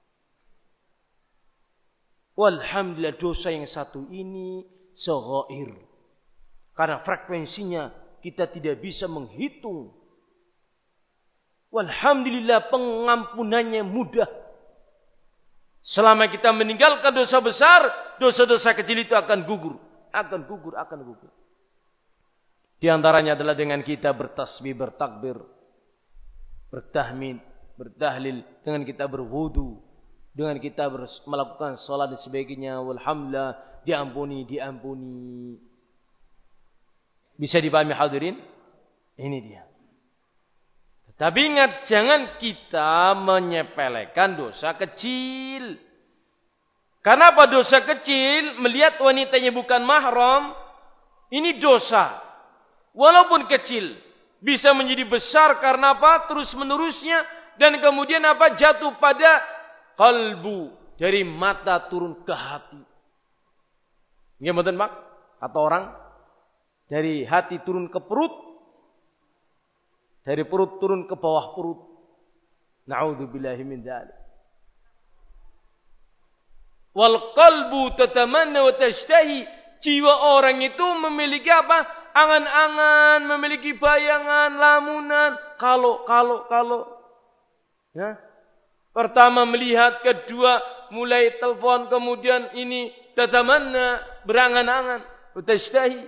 Walhamdulillah dosa yang satu ini saghair. Karena frekuensinya kita tidak bisa menghitung. Walhamdulillah pengampunannya mudah. Selama kita meninggalkan dosa besar, dosa-dosa kecil itu akan gugur. Akan gugur, akan gugur. Di antaranya adalah dengan kita bertasbih, bertakbir, bertahmid, bertahlil, dengan kita berwudu, dengan kita melakukan salat dan sebagainya. Walhamdulillah, diampuni, diampuni. Bisa dipahami hadirin? Ini dia. Tapi ingat, jangan kita menyepelekan dosa kecil. Karena apa dosa kecil? Melihat wanitanya bukan mahram, ini dosa. Walaupun kecil, bisa menjadi besar karena apa? Terus menerusnya, dan kemudian apa? Jatuh pada kalbu, dari mata turun ke hati. Nggih mboten Pak? Atau orang dari hati turun ke perut, dari perut turun ke bawah perut. Na'udzubillahi min dzalik. Wal qalbu tatamanna wa tashtahi. Jiwa orang itu memiliki apa? Angan-angan, memiliki bayangan, lamunan. Kalau, kalau, kalau. Ya. Pertama melihat, kedua mulai telepon, kemudian ini tatamanna, berangan-angan, wa tashtahi.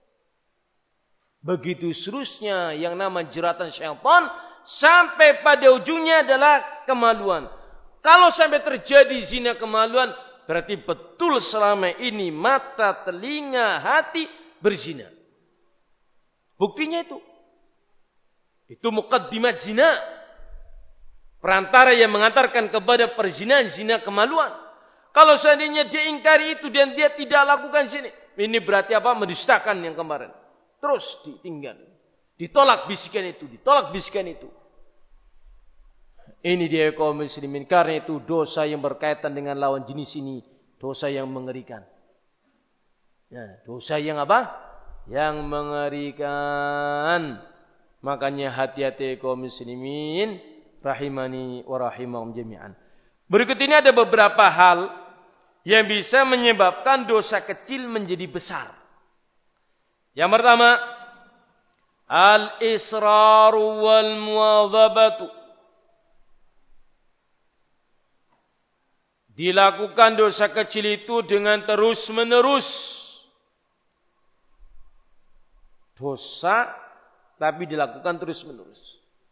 Begitu seterusnya yang nama jeratan syaitan sampai pada ujungnya adalah kemaluan. Kalau sampai terjadi zina kemaluan, berarti betul selama ini mata, telinga, hati berzina. Buktinya itu. Itu muqaddimat zina. Perantara yang mengantarkan kepada perzinahan, zina kemaluan. Kalau seandainya dia ingkari itu dan dia tidak lakukan sini, ini berarti apa? Mendustakan yang kemarin. Terus ditinggal. Ditolak bisikan itu. Ditolak bisikan itu. Ini dia kaum muslimin. Karena itu dosa yang berkaitan dengan lawan jenis ini. Dosa yang mengerikan. Ya, dosa yang apa? Yang mengerikan. Makanya hati-hati kaum muslimin. Rahimani wa rahimahum jami'an. Berikut ini ada beberapa hal yang bisa menyebabkan dosa kecil menjadi besar. Yang pertama, al-israru wal muwadhabatu. Dilakukan dosa kecil itu dengan terus-menerus. Dosa tapi dilakukan terus-menerus.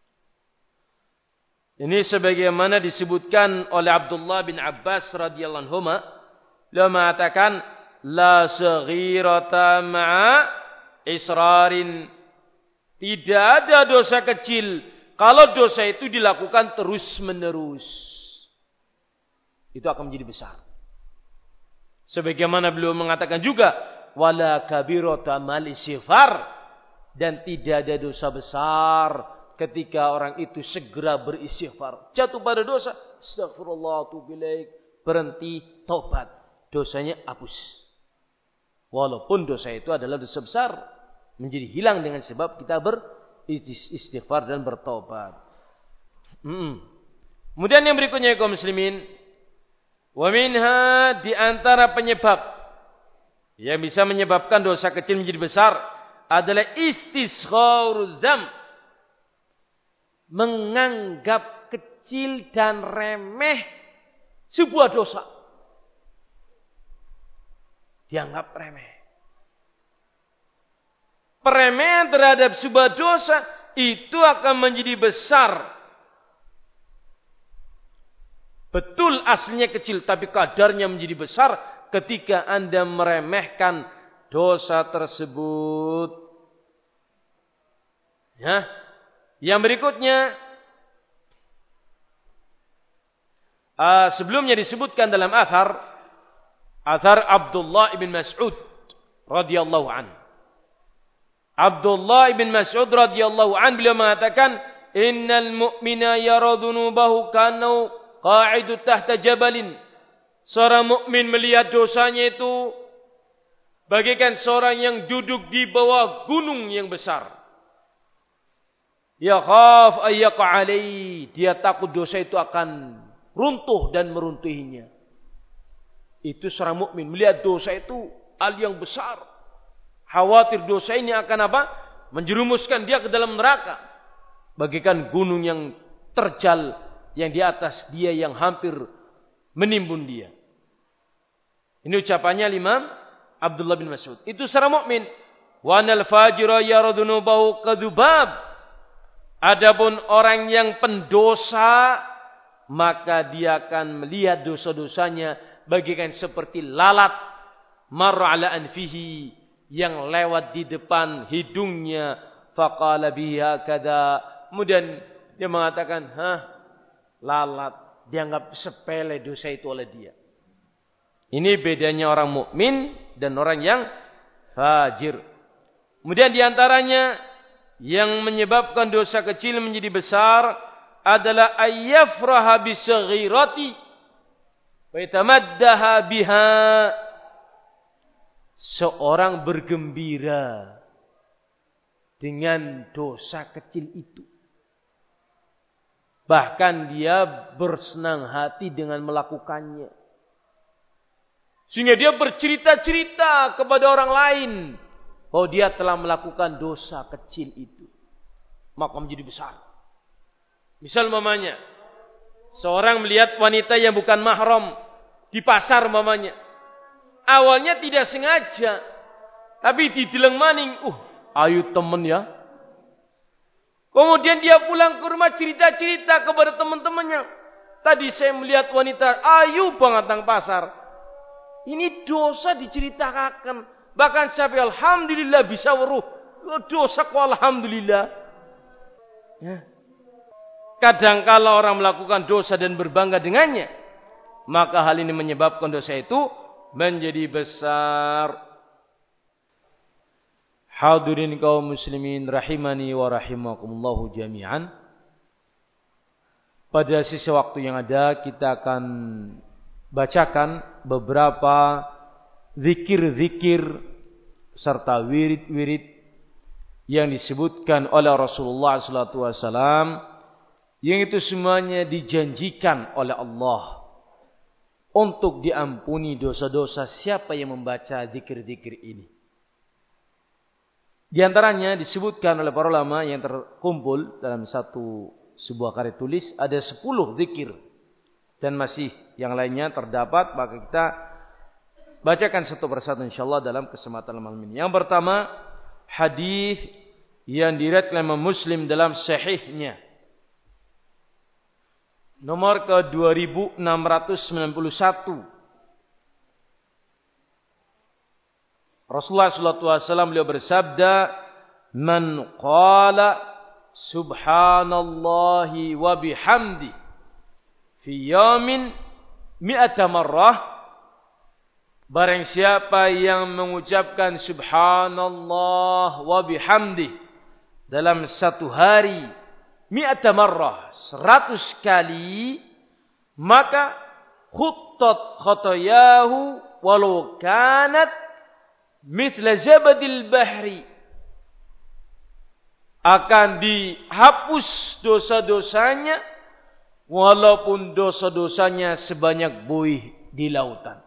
Ini sebagaimana disebutkan oleh Abdullah bin Abbas radhiyallahu anhu, beliau mengatakan la saghirata ma'a israrin. Tidak ada dosa kecil kalau dosa itu dilakukan terus-menerus. Itu akan menjadi besar. Sebagaimana beliau mengatakan juga wala kabirata mal istighfar, dan tidak ada dosa besar ketika orang itu segera beristighfar. Jatuh pada dosa, astagfirullah, atubu ilaik, berhenti, taubat, dosanya hapus. Walaupun dosa itu adalah dosa besar, menjadi hilang dengan sebab kita beristighfar dan bertaubat. Hmm. Kemudian yang berikutnya kaum muslimin, wa minha, di antara penyebab yang bisa menyebabkan dosa kecil menjadi besar adalah istisgharuz dzam. Menganggap kecil dan remeh sebuah dosa. Dianggap remeh. Peremehan terhadap sebuah dosa itu akan menjadi besar. Betul aslinya kecil, tapi kadarnya menjadi besar ketika Anda meremehkan dosa tersebut. Ya. Yang berikutnya, Uh, sebelumnya disebutkan dalam athar, athar Abdullah ibn Mas'ud radhiyallahu an. Abdullah ibn Mas'ud radhiyallahu an beliau mengatakan, "Innal mu'mina yara dhunubahu kanu qa'idu tahta jabalin." Seorang mukmin melihat dosanya itu bagaikan seorang yang duduk di bawah gunung yang besar. Ya khaf ayyaqa alaihi, dia takut dosa itu akan runtuh dan meruntuhinya. Itu seorang mukmin melihat dosa itu hal yang besar. Khawatir dosa ini akan apa? Menjerumuskan dia ke dalam neraka. Bagaikan gunung yang terjal yang di atas dia yang hampir menimbun dia. Ini ucapannya Imam Abdullah bin Mas'ud. Itu seorang mukmin. Wa anal fajira yara dhunubahu kadhubab. Adapun orang yang pendosa, maka dia akan melihat dosa-dosanya bagaikan seperti lalat marra ala anfihi yang lewat di depan hidungnya. Faqala biha kada. Kemudian dia mengatakan, hah, lalat, dianggap sepele dosa itu oleh dia. Ini bedanya orang mukmin dan orang yang fajir. Kemudian diantaranya yang menyebabkan dosa kecil menjadi besar adalah ayyafraha bisaghirati wa yatamaddaha biha. Seorang bergembira dengan dosa kecil itu. Bahkan dia bersenang hati dengan melakukannya. Sehingga dia bercerita-cerita kepada orang lain bahwa dia telah melakukan dosa kecil itu. Maka menjadi besar. Misal mamanya, seorang melihat wanita yang bukan mahram di pasar mamanya. Awalnya tidak sengaja, tapi dideleng maning, uh, ayo temen ya. Kemudian dia pulang ke rumah cerita-cerita kepada teman-temannya. Tadi saya melihat wanita ayu banget nang pasar. Ini dosa diceritakan. Bahkan sampai alhamdulillah bisa weruh. Dosa ku alhamdulillah. Ya. Kadang kala orang melakukan dosa dan berbangga dengannya, maka hal ini menyebabkan dosa itu menjadi besar. Hadirin kaum muslimin rahimani wa rahimakumullahu jami'an. Pada sisa waktu yang ada kita akan bacakan beberapa zikir-zikir serta wirid-wirid yang disebutkan oleh Rasulullah sallallahu alaihi wasallam, yang itu semuanya dijanjikan oleh Allah untuk diampuni dosa-dosa siapa yang membaca zikir-zikir ini. Di antaranya disebutkan oleh para ulama yang terkumpul dalam satu sebuah karya tulis ada sepuluh zikir dan masih yang lainnya terdapat, maka kita bacakan satu persatu insyaallah dalam kesempatan malam ini. Yang pertama, hadis yang diriwayatkan oleh Muslim dalam sahihnya. Nomor ke dua ribu enam ratus sembilan puluh satu. Rasulullah sallallahu alaihi wasallam beliau bersabda, "Man qala subhanallahi wa bihamdi fi yamin mi'ata marrah." Barang siapa yang mengucapkan subhanallah wa bihamdi dalam satu hari mi'ata marrah, seratus kali, maka khuttat khatayahu walau kanat mithla zabadil bahri, akan dihapus dosa-dosanya walaupun dosa-dosanya sebanyak buih di lautan.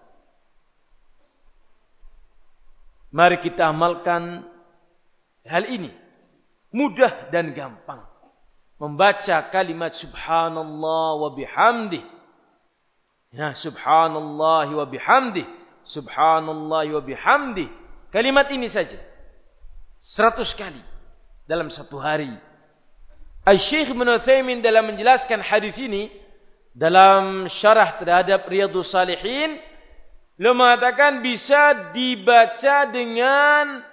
Mari kita amalkan hal ini. Mudah dan gampang. Membaca kalimat subhanallah wa bihamdi. Ya, subhanallah wa bihamdi. Subhanallah wa bihamdi. Kalimat ini saja. Seratus kali. Dalam satu hari. Al-Syeikh Ibn Utsaimin dalam menjelaskan hadis ini. Dalam syarah terhadap Riyadhus Shalihin. Beliau mengatakan bisa dibaca dengan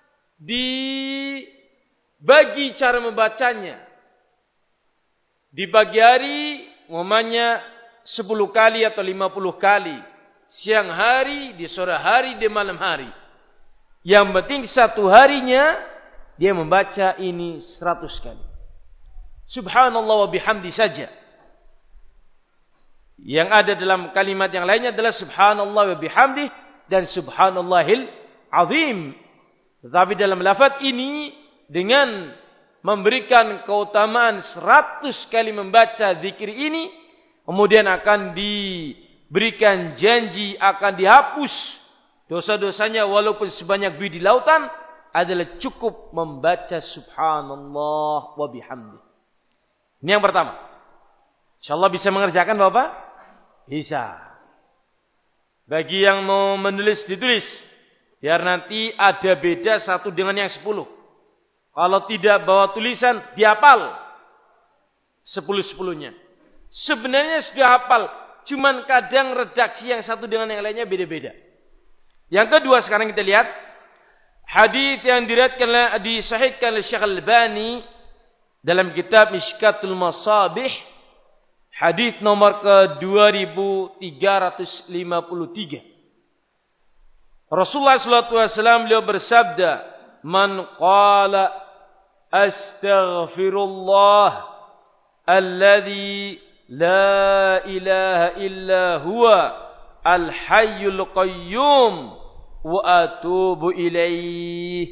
dibagi cara membacanya. Di pagi hari, umumnya sepuluh kali atau lima puluh kali. Siang hari, di sore hari, di malam hari. Yang penting satu harinya dia membaca ini seratus kali. Subhanallah wa bihamdi saja. Yang ada dalam kalimat yang lainnya adalah subhanallah wa bihamdi dan subhanallahil azim. Tetapi dalam lafaz ini dengan memberikan keutamaan seratus kali membaca zikir ini, kemudian akan diberikan janji akan dihapus dosa-dosanya walaupun sebanyak biji di lautan, adalah cukup membaca subhanallah wa bihamdi. Ini yang pertama. InsyaAllah bisa mengerjakan Bapak? Bisa. Bagi yang mau menulis, ditulis. Biar nanti ada beda satu dengan yang sepuluh. Kalau tidak bawa tulisan, dihafal. Sepuluh-sepuluhnya. Sebenarnya sudah hafal. Cuman kadang redaksi yang satu dengan yang lainnya beda-beda. Yang kedua sekarang kita lihat. Hadis yang diriwayatkan disahihkan oleh Syekh Al-Albani dalam kitab Mishkatul Masabih, hadis nomor ke dua ribu tiga ratus lima puluh tiga. Rasulullah sallallahu alaihi wasallam beliau bersabda, "Man qala astaghfirullah alladzi la ilaha illa huwa al-hayyul qayyum wa atubu ilaih."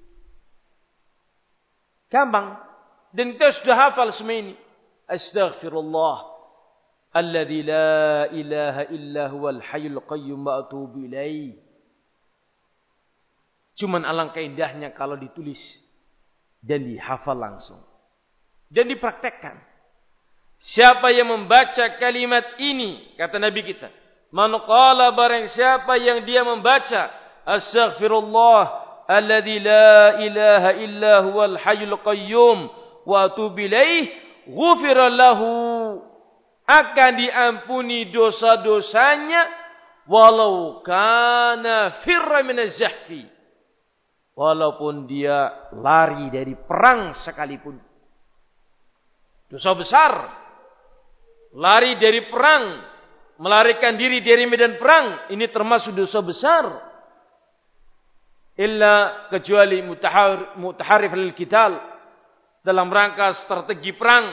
Gampang. Dan kita sudah hafal semua ini. Astaghfirullah alladzi la ilaha illa huwal hayyul qayyum wa atubu ilaih. Cuman alangkah indahnya kalau ditulis dan dihafal langsung dan dipraktekkan. Siapa yang membaca kalimat ini, kata Nabi kita, man qala, barang siapa yang dia membaca astaghfirullah alladzi la ilaha illa huwal hayyul qayyum wa atubu ilaih, ghufira lahu, akan diampuni dosa-dosanya walau kana firra minaz zahfi, walaupun dia lari dari perang sekalipun. Dosa besar, lari dari perang, melarikan diri dari medan perang, ini termasuk dosa besar. Illa kecuali mutahar, mutaharif lil qital, dalam rangka strategi perang.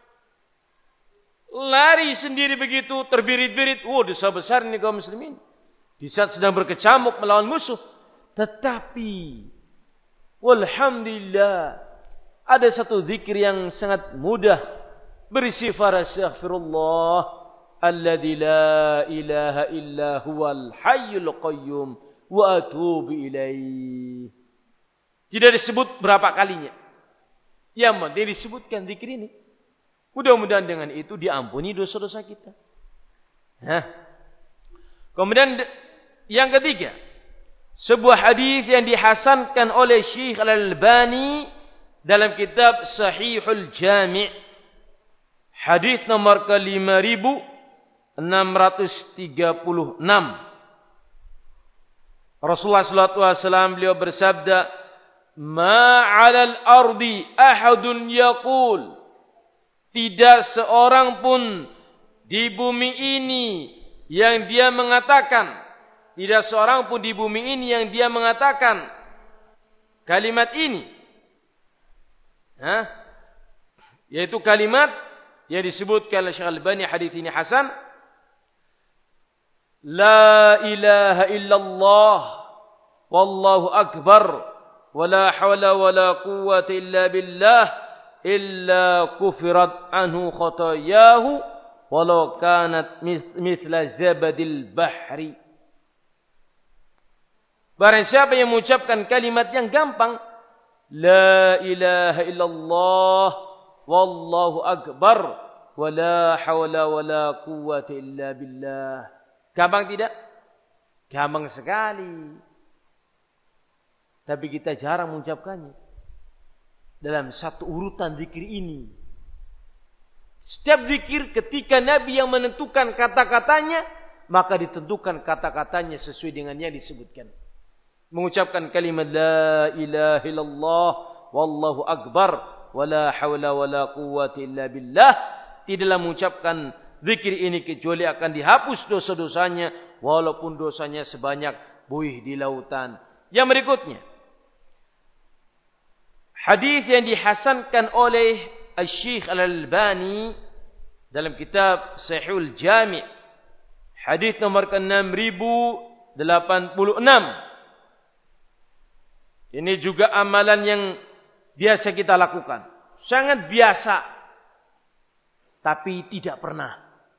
Lari sendiri begitu, terbirit-birit, oh dosa besar ini kaum muslimin. Di saat sedang berkecamuk melawan musuh. Tetapi walhamdulillah, ada satu zikir yang sangat mudah, bersifar astaghfirullah alladzi la ilaha illa huwal hayyul qayyum wa atubu ilaih. Tidak disebut berapa kalinya. Yang penting disebutkan zikir ini. Mudah-mudahan dengan itu diampuni dosa-dosa kita. Nah. Kemudian yang ketiga, sebuah hadis yang dihasankan oleh Syekh Al-Albani dalam kitab Sahihul Jami', hadis nomor ke lima ribu enam ratus tiga puluh enam. Rasulullah sallallahu alaihi wasallam beliau bersabda, "Ma 'alal ardi ahadun yaqul." Tidak seorang pun di bumi ini yang dia mengatakan, tidak seorang pun di bumi ini yang dia mengatakan kalimat ini. Hah? Yaitu kalimat yang disebutkan oleh Syekh Al-Albani, hadis ini hasan. La ilaha illallah wallahu akbar wala hawla wala quwwata illa billah illa kufirat anhu khatayahu walau kanat mithla zabadil bahri. Barang siapa yang mengucapkan kalimat yang gampang, la ilaha illallah wallahu akbar wala hawla wala quwwata illa billah. Gampang tidak? Gampang sekali. Tapi kita jarang mengucapkannya dalam satu urutan zikir ini. Setiap zikir ketika Nabi yang menentukan kata-katanya, maka ditentukan kata-katanya sesuai dengan yang disebutkan. Mengucapkan kalimat la ilaha illallah wallahu akbar wala hawla wala quwwata illa billah, tidaklah mengucapkan zikir ini kecuali akan dihapus dosa-dosanya walaupun dosanya sebanyak buih di lautan. Yang berikutnya, hadis yang dihasankan oleh Asy-Syaikh Al-Albani dalam kitab Sahihul Jami', hadis nomor ke enam ribu delapan puluh enam. Ini juga amalan yang biasa kita lakukan. Sangat biasa. Tapi tidak pernah.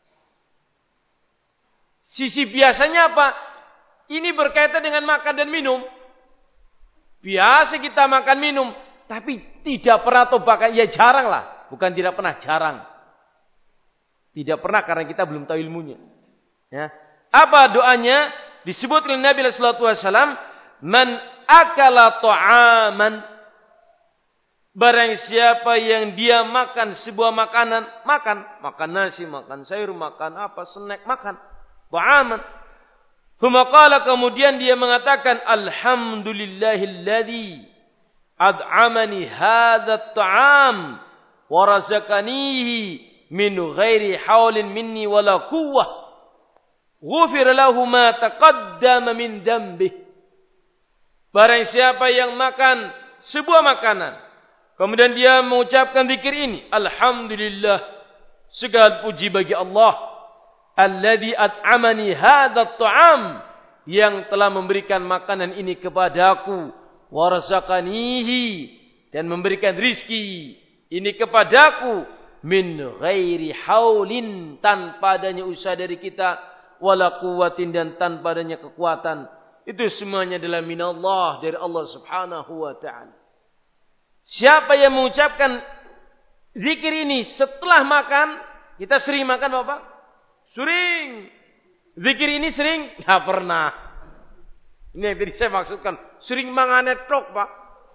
Sisi biasanya apa? Ini berkaitan dengan makan dan minum. Biasa kita makan minum. Tapi tidak pernah atau bahkan ya jarang lah. Bukan tidak pernah, jarang. Tidak pernah karena kita belum tahu ilmunya. Ya. Apa doanya? Disebut oleh Nabi sallallahu alaihi wasallam, man akala ta'aman, barang siapa yang dia makan sebuah makanan, makan, makan nasi, makan sayur, makan apa, snack, makan, ta'aman. Thumma qala, kemudian dia mengatakan, alhamdulillahilladzi ad'amani hadha ta'am wa razaqanihi min ghairi haulin minni wala quwwah. Ghufir lahu ma taqaddama min dhanbihi. Barang siapa yang makan sebuah makanan, kemudian dia mengucapkan zikir ini, alhamdulillah, segala puji bagi Allah, alladzi at'amani hadzal ta'am, yang telah memberikan makanan ini kepadaku, warzaqanihi, dan memberikan rizki ini kepadaku, min ghairi haulin, tanpa adanya usaha dari kita, wala quwwatin, dan tanpa adanya kekuatan. Itu semuanya adalah minallah, dari Allah subhanahu wa ta'ala. Siapa yang mengucapkan zikir ini setelah makan, kita sering makan Bapak? Sering. Zikir ini sering? Tidak pernah. Ini yang tadi saya maksudkan. Sering manganetrok Pak.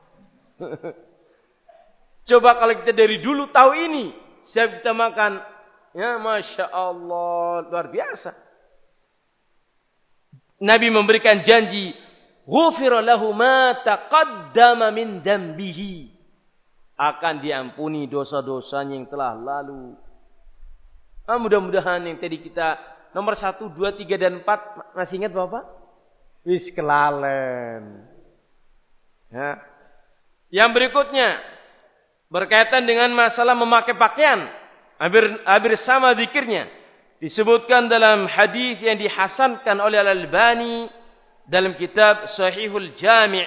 Coba kalau kita dari dulu tahu ini. Siap kita makan. Ya Masya Allah. Luar biasa. Nabi memberikan janji, ghufira lahu ma taqaddama min dambihi, akan diampuni dosa-dosanya yang telah lalu. Ah, mudah-mudahan yang tadi kita nomor satu, dua, tiga, dan empat masih ingat Bapak? Wis kelalen. Ya. Yang berikutnya berkaitan dengan masalah memakai pakaian, hampir hampir sama zikirnya. Disebutkan dalam hadis yang dihasankan oleh Al-Albani dalam kitab Sahihul Jami'.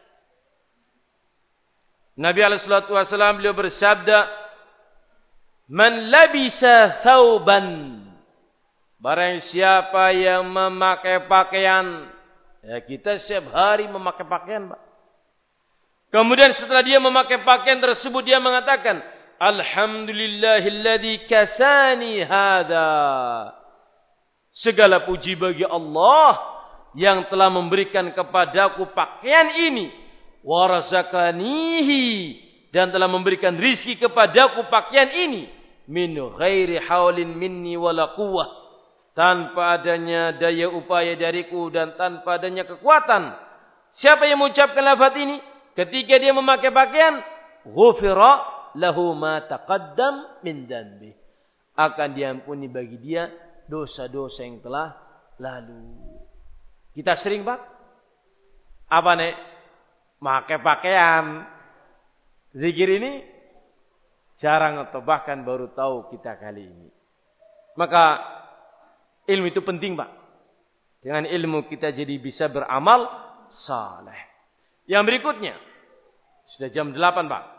Nabi alaihi salatu wasallam beliau bersabda, "Man labisa thawban." Barang siapa yang memakai pakaian, ya kita setiap hari memakai pakaian, Pak. Kemudian setelah dia memakai pakaian tersebut dia mengatakan, alhamdulillahilladzi kasani hadza. Segala puji bagi Allah yang telah memberikan kepadaku pakaian ini, wa razaqanihi, dan telah memberikan rizki kepadaku pakaian ini, min ghairi haulin minni wala quwwah, tanpa adanya daya upaya dariku dan tanpa adanya kekuatan. Siapa yang mengucapkan lafaz ini ketika dia memakai pakaian, ghufira lahu ma taqaddam min dhanbi, akan diampuni bagi dia dosa-dosa yang telah lalu. Kita sering Pak apa nih pakai pakaian zikir ini jarang atau bahkan baru tahu kita kali ini. Maka ilmu itu penting Pak. Dengan ilmu kita jadi bisa beramal saleh. Yang berikutnya sudah jam delapan Pak.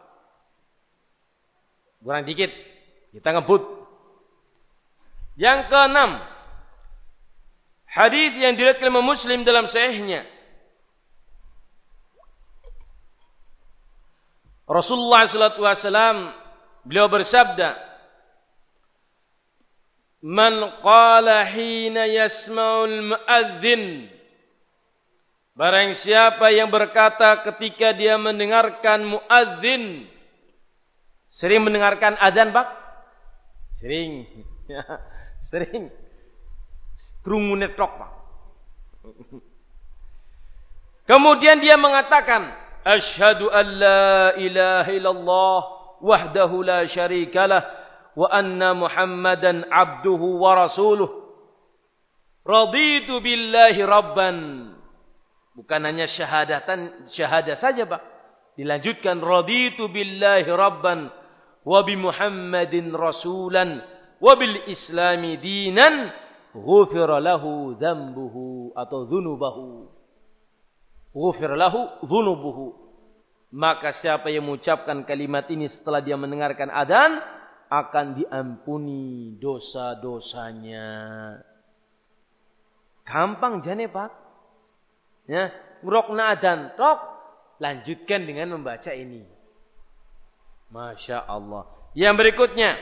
Kurang dikit, kita ngebut. Yang keenam, hadis yang diriwayatkan oleh Muslim dalam sahihnya. Rasulullah sallallahu alaihi wasallam beliau bersabda, "Man qala hina yasma'ul muadzin." Barang siapa yang berkata ketika dia mendengarkan muadzin. Sering mendengarkan azan, Pak? Sering. Ya, sering. Krungu netrok, Pak. Kemudian dia mengatakan, asyhadu an la ilaha illallah wahdahu la syarikalah wa anna Muhammadan abduhu wa rasuluh. Raditu billahi rabban. Bukan hanya syahadatan syahadah saja, Pak. Dilanjutkan raditu billahi rabban wa bi Muhammadin rasulan wa bil islami dinan ghufira lahu dzambuhu atau dzunubahu. Ghufira lahu dzunubuhu. Maka siapa yang mengucapkan kalimat ini setelah dia mendengarkan adzan akan diampuni dosa-dosanya. Gampang jane, Pak. Ya, ngrokna adzan tok, lanjutkan dengan membaca ini. Masya Allah. Yang berikutnya,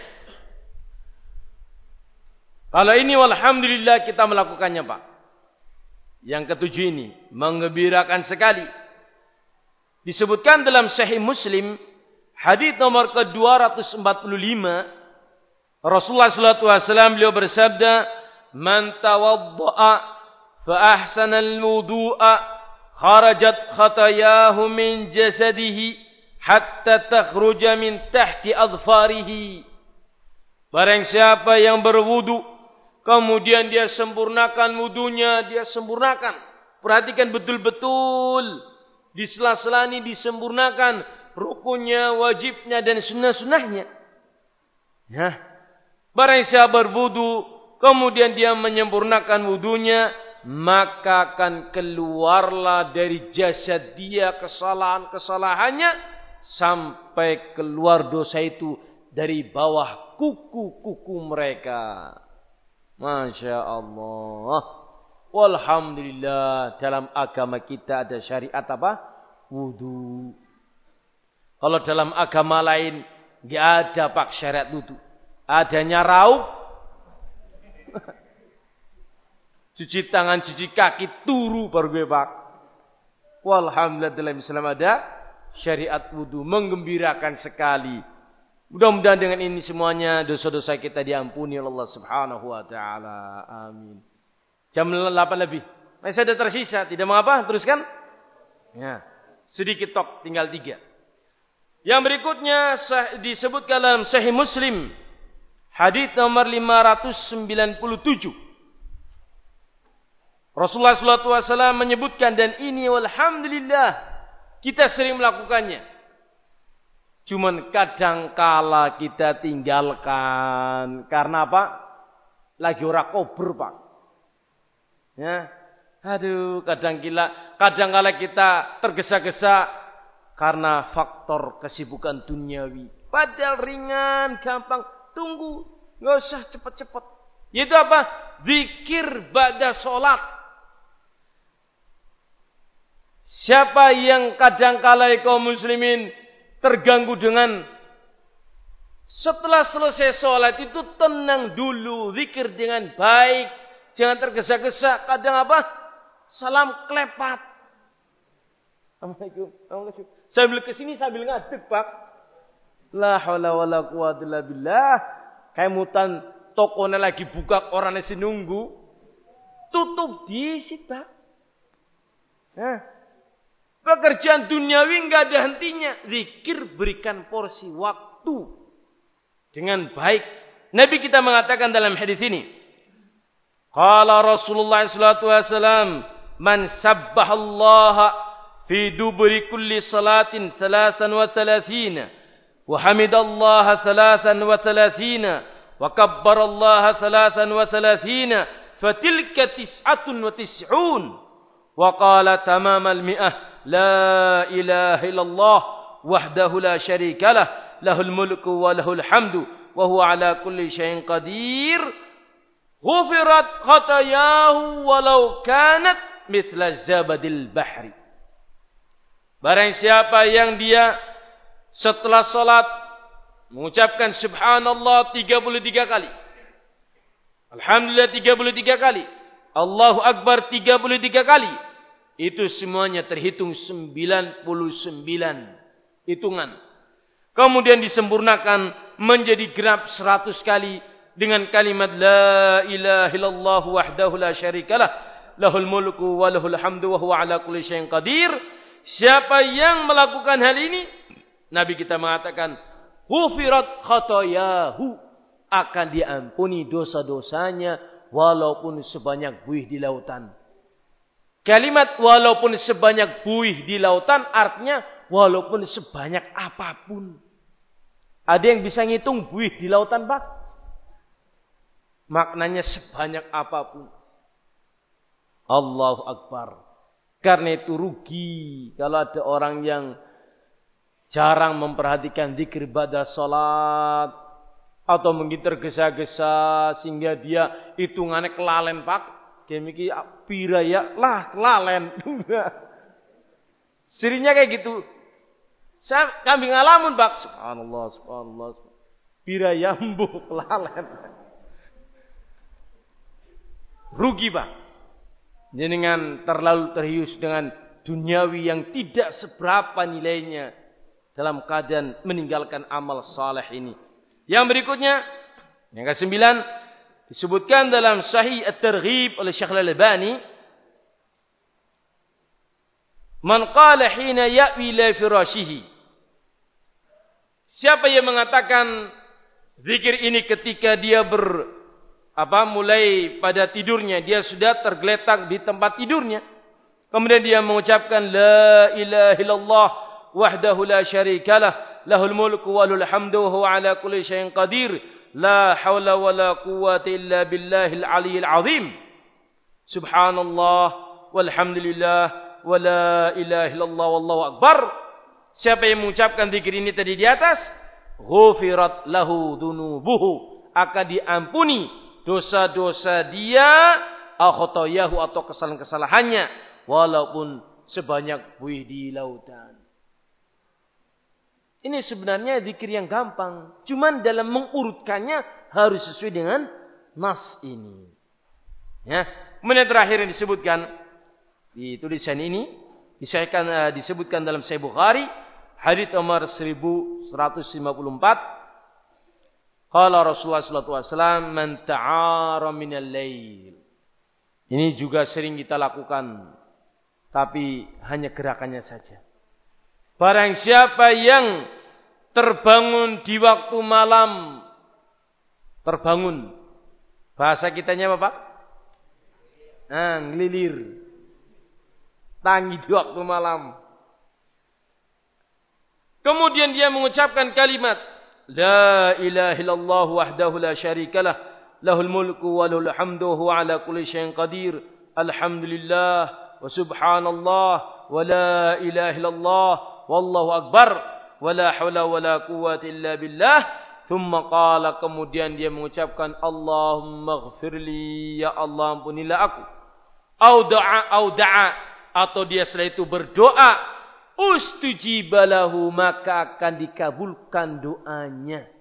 kalau ini walhamdulillah kita melakukannya, Pak. Yang ketujuh ini menggembirakan sekali. Disebutkan dalam Sahih Muslim, hadis nomor ke dua ratus empat puluh lima, Rasulullah sallallahu alaihi wasallam beliau bersabda, "Man tawaddaa fa ahsana al-wudu'a kharajat khatayahu min jasadihi hatta takhruja min tahti adfarihi." Barang siapa yang berwudu kemudian dia sempurnakan wudunya, dia sempurnakan. Perhatikan betul-betul. Di sela-sela ini disempurnakan rukunnya, wajibnya dan sunnah-sunnahnya. Ya. Barang siapa berwudu kemudian dia menyempurnakan wudunya, maka akan keluarlah dari jasad dia kesalahan-kesalahannya sampai keluar dosa itu dari bawah kuku-kuku mereka. Masya Allah. Walhamdulillah, dalam agama kita ada syariat apa? Wudu. Kalau dalam agama lain enggak ada pak syariat wudu. Adanya raup. Cuci tangan, cuci kaki, turu baru gue pak. Walhamdulillah dalam Islam ada syariat wudu, menggembirakan sekali. Mudah-mudahan dengan ini semuanya dosa-dosa kita diampuni oleh Allah Subhanahu wa taala. Amin. Jam delapan lebih. Masih ada tersisa, tidak mengapa, teruskan. Ya. Sedikit tok, tinggal tiga. Yang berikutnya disebutkan dalam Sahih Muslim, hadis nomor lima ratus sembilan puluh tujuh. Rasulullah sallallahu alaihi wasallam menyebutkan, dan ini walhamdulillah kita sering melakukannya. Cuman kadang kala kita tinggalkan karena apa? Lagi ora kober, Pak. Ya. Aduh, kadang gila, kadang kala kita tergesa-gesa karena faktor kesibukan duniawi. Padahal ringan, gampang, tunggu, enggak usah cepat-cepat. Yaitu apa? Zikir ba'da salat. Siapa yang kadang-kala kaum muslimin terganggu dengan setelah selesai sholat itu tenang dulu, zikir dengan baik, jangan tergesa-gesa. Kadang apa? Salam klepat. Assalamualaikum. Assalamualaikum. Sambil kesini sambil ngadeg, Pak. La haula wala quwwata illa billah. Kayak mutan tokonya lagi buka, orangnya si nunggu. Tutup di situ, Pak. Nah. Pekerjaan duniawi enggak ada hentinya. Zikir berikan porsi waktu dengan baik. Nabi kita mengatakan dalam hadis ini, qala Rasulullah sallallahu alaihi wasallam, man sabbahallaha fi duburi kulli salatin thalathan wa thalathina wa hamidallaha thalathan wa thalathina wa kabbarallaha thalathan wa thalathina fatilka tis'atun wa tis'un wa qala tamamal mi'ah la ilaha illallah wahdahu la syarika lah lahul mulku wa lahul hamdu wa huwa ala kulli syai'in qadir ghufirat khatayahu walau kanat mithla zabadil bahri. Barang siapa yang dia setelah salat mengucapkan subhanallah tiga puluh tiga kali, alhamdulillah tiga puluh tiga kali, Allahu akbar tiga puluh tiga kali, itu semuanya terhitung sembilan puluh sembilan hitungan. Kemudian disempurnakan menjadi genap seratus kali dengan kalimat la ilaha illallah wahdahu la syarikalah lahul mulku wa lahul hamdu wa huwa ala kulli syai'in qadir. Siapa yang melakukan hal ini, Nabi kita mengatakan ghufirat khatayahu, akan diampuni dosa-dosanya walaupun sebanyak buih di lautan. Kalimat walaupun sebanyak buih di lautan artinya walaupun sebanyak apapun. Ada yang bisa ngitung buih di lautan, Pak? Maknanya sebanyak apapun. Allahu Akbar. Karena itu rugi kalau ada orang yang jarang memperhatikan zikir pada salat atau mungkin tergesa-gesa sehingga dia hitungannya kelalen, Pak. Kayak piraya lah kelalen. Sirinya kayak gitu. Saya kami ngalamun, Pak. Subhanallah, subhanallah. Piraya mbuh kelalen. Rugi, Pak. Jenengan terlalu terhius dengan duniawi yang tidak seberapa nilainya dalam keadaan meninggalkan amal saleh ini. Yang berikutnya, yang kesembilan, disebutkan dalam Sahih At-Targhib oleh Syekh Al-Albani, man qala hina ya'wi la firashihi. Siapa yang mengatakan zikir ini ketika dia ber apa mulai pada tidurnya, dia sudah tergeletak di tempat tidurnya. Kemudian dia mengucapkan la ilaha illallah wahdahu la syarikalah, lahul mulku wa lahul hamdu wa huwa ala kulli syai'in qadir, la haula wa la quwwata illa billahil aliyyil azim. Subhanallah walhamdulillah wa la ilaha illallah wallahu akbar. Siapa yang mengucapkan zikir ini tadi di atas, ghufirat lahu dunubuhu, akan diampuni dosa-dosa dia, akhotoyahu atau kesalahan-kesalahannya, walaupun sebanyak buih di lautan. Ini sebenarnya zikir yang gampang. Cuman dalam mengurutkannya harus sesuai dengan nas ini. Ya. Kemudian terakhir yang disebutkan di tulisan ini, disahkan, uh, disebutkan dalam Sahih Bukhari, hadits nomor seribu seratus lima puluh empat. Qala Rasulullah sallallahu alaihi wasallam, man ta'ara minal lail. Ini juga sering kita lakukan, tapi hanya gerakannya saja. Barang siapa yang terbangun di waktu malam, terbangun. Bahasa kitanya apa, Pak? Nah, ngelilir. Tangi di waktu malam. Kemudian dia mengucapkan kalimat la ilaha illallah wahdahu la syarikalah, lahul mulku wa lahul hamdu wa huwa ala kulli syai'in qadir, alhamdulillah wa subhanallah wa la ilaha illallah wallahu akbar wa la haula wa la quwwata illa billah. Thumma qala, kemudian dia mengucapkan Allahumma ghfirli, ya Allah ampunilah aku. Au da'a au da'a, atau dia setelah itu berdoa, ustujiba lahu, maka akan dikabulkan doanya.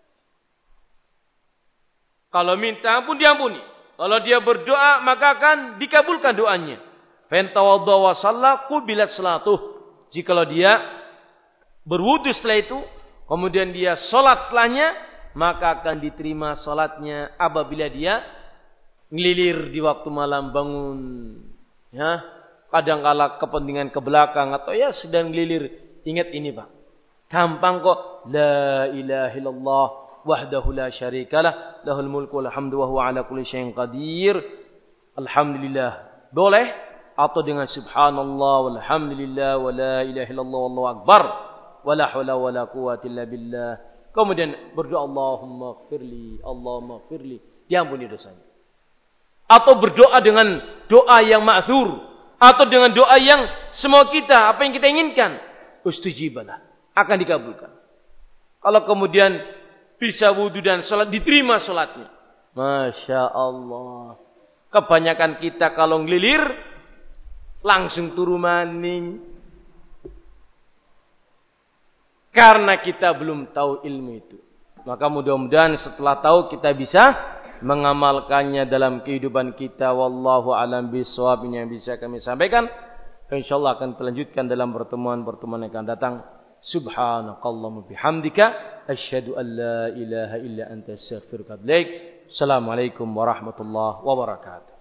Kalau minta ampun diampuni. Kalau dia berdoa maka akan dikabulkan doanya. Fa in tawadda wa shalla qubilat salatuh. Jikalau dia berwudu setelah itu, kemudian dia salat setelahnya, maka akan diterima salatnya apabila dia ngelilir di waktu malam bangun. Ya. Kadang-kala kepentingan ke belakang atau ya sedang ngelilir. Ingat ini, Pak. Gampang kok. La ilaha illallah wahdahu la syarikalah, lahul mulku wal hamdu wa huwa ala kulli syai'in qadir. Alhamdulillah. Boleh atau dengan subhanallah walhamdulillah wa la ilaha illallah wallahu akbar wa la haula wa la quwwata illa billah. Kemudian berdoa Allahumma ighfirli, Allahumma ighfirli, diampuni dosanya. Atau berdoa dengan doa yang ma'dzur, atau dengan doa yang semua kita, apa yang kita inginkan, ustujibalah, akan dikabulkan. Kalau kemudian bisa wudu dan sholat, diterima sholatnya. Masya Allah. Kebanyakan kita kalau ngelilir, langsung turu maning. Karena kita belum tahu ilmu itu. Maka mudah-mudahan setelah tahu kita bisa mengamalkannya dalam kehidupan kita. Wallahu a'lam bishawab. Ini yang bisa kami sampaikan. Insyaallah akan dilanjutkan dalam pertemuan-pertemuan yang akan datang. Subhanakallahumma bihamdika asyhadu an la ilaha illa anta astaghfiruka wa atubu ilaik. Assalamualaikum warahmatullahi wabarakatuh.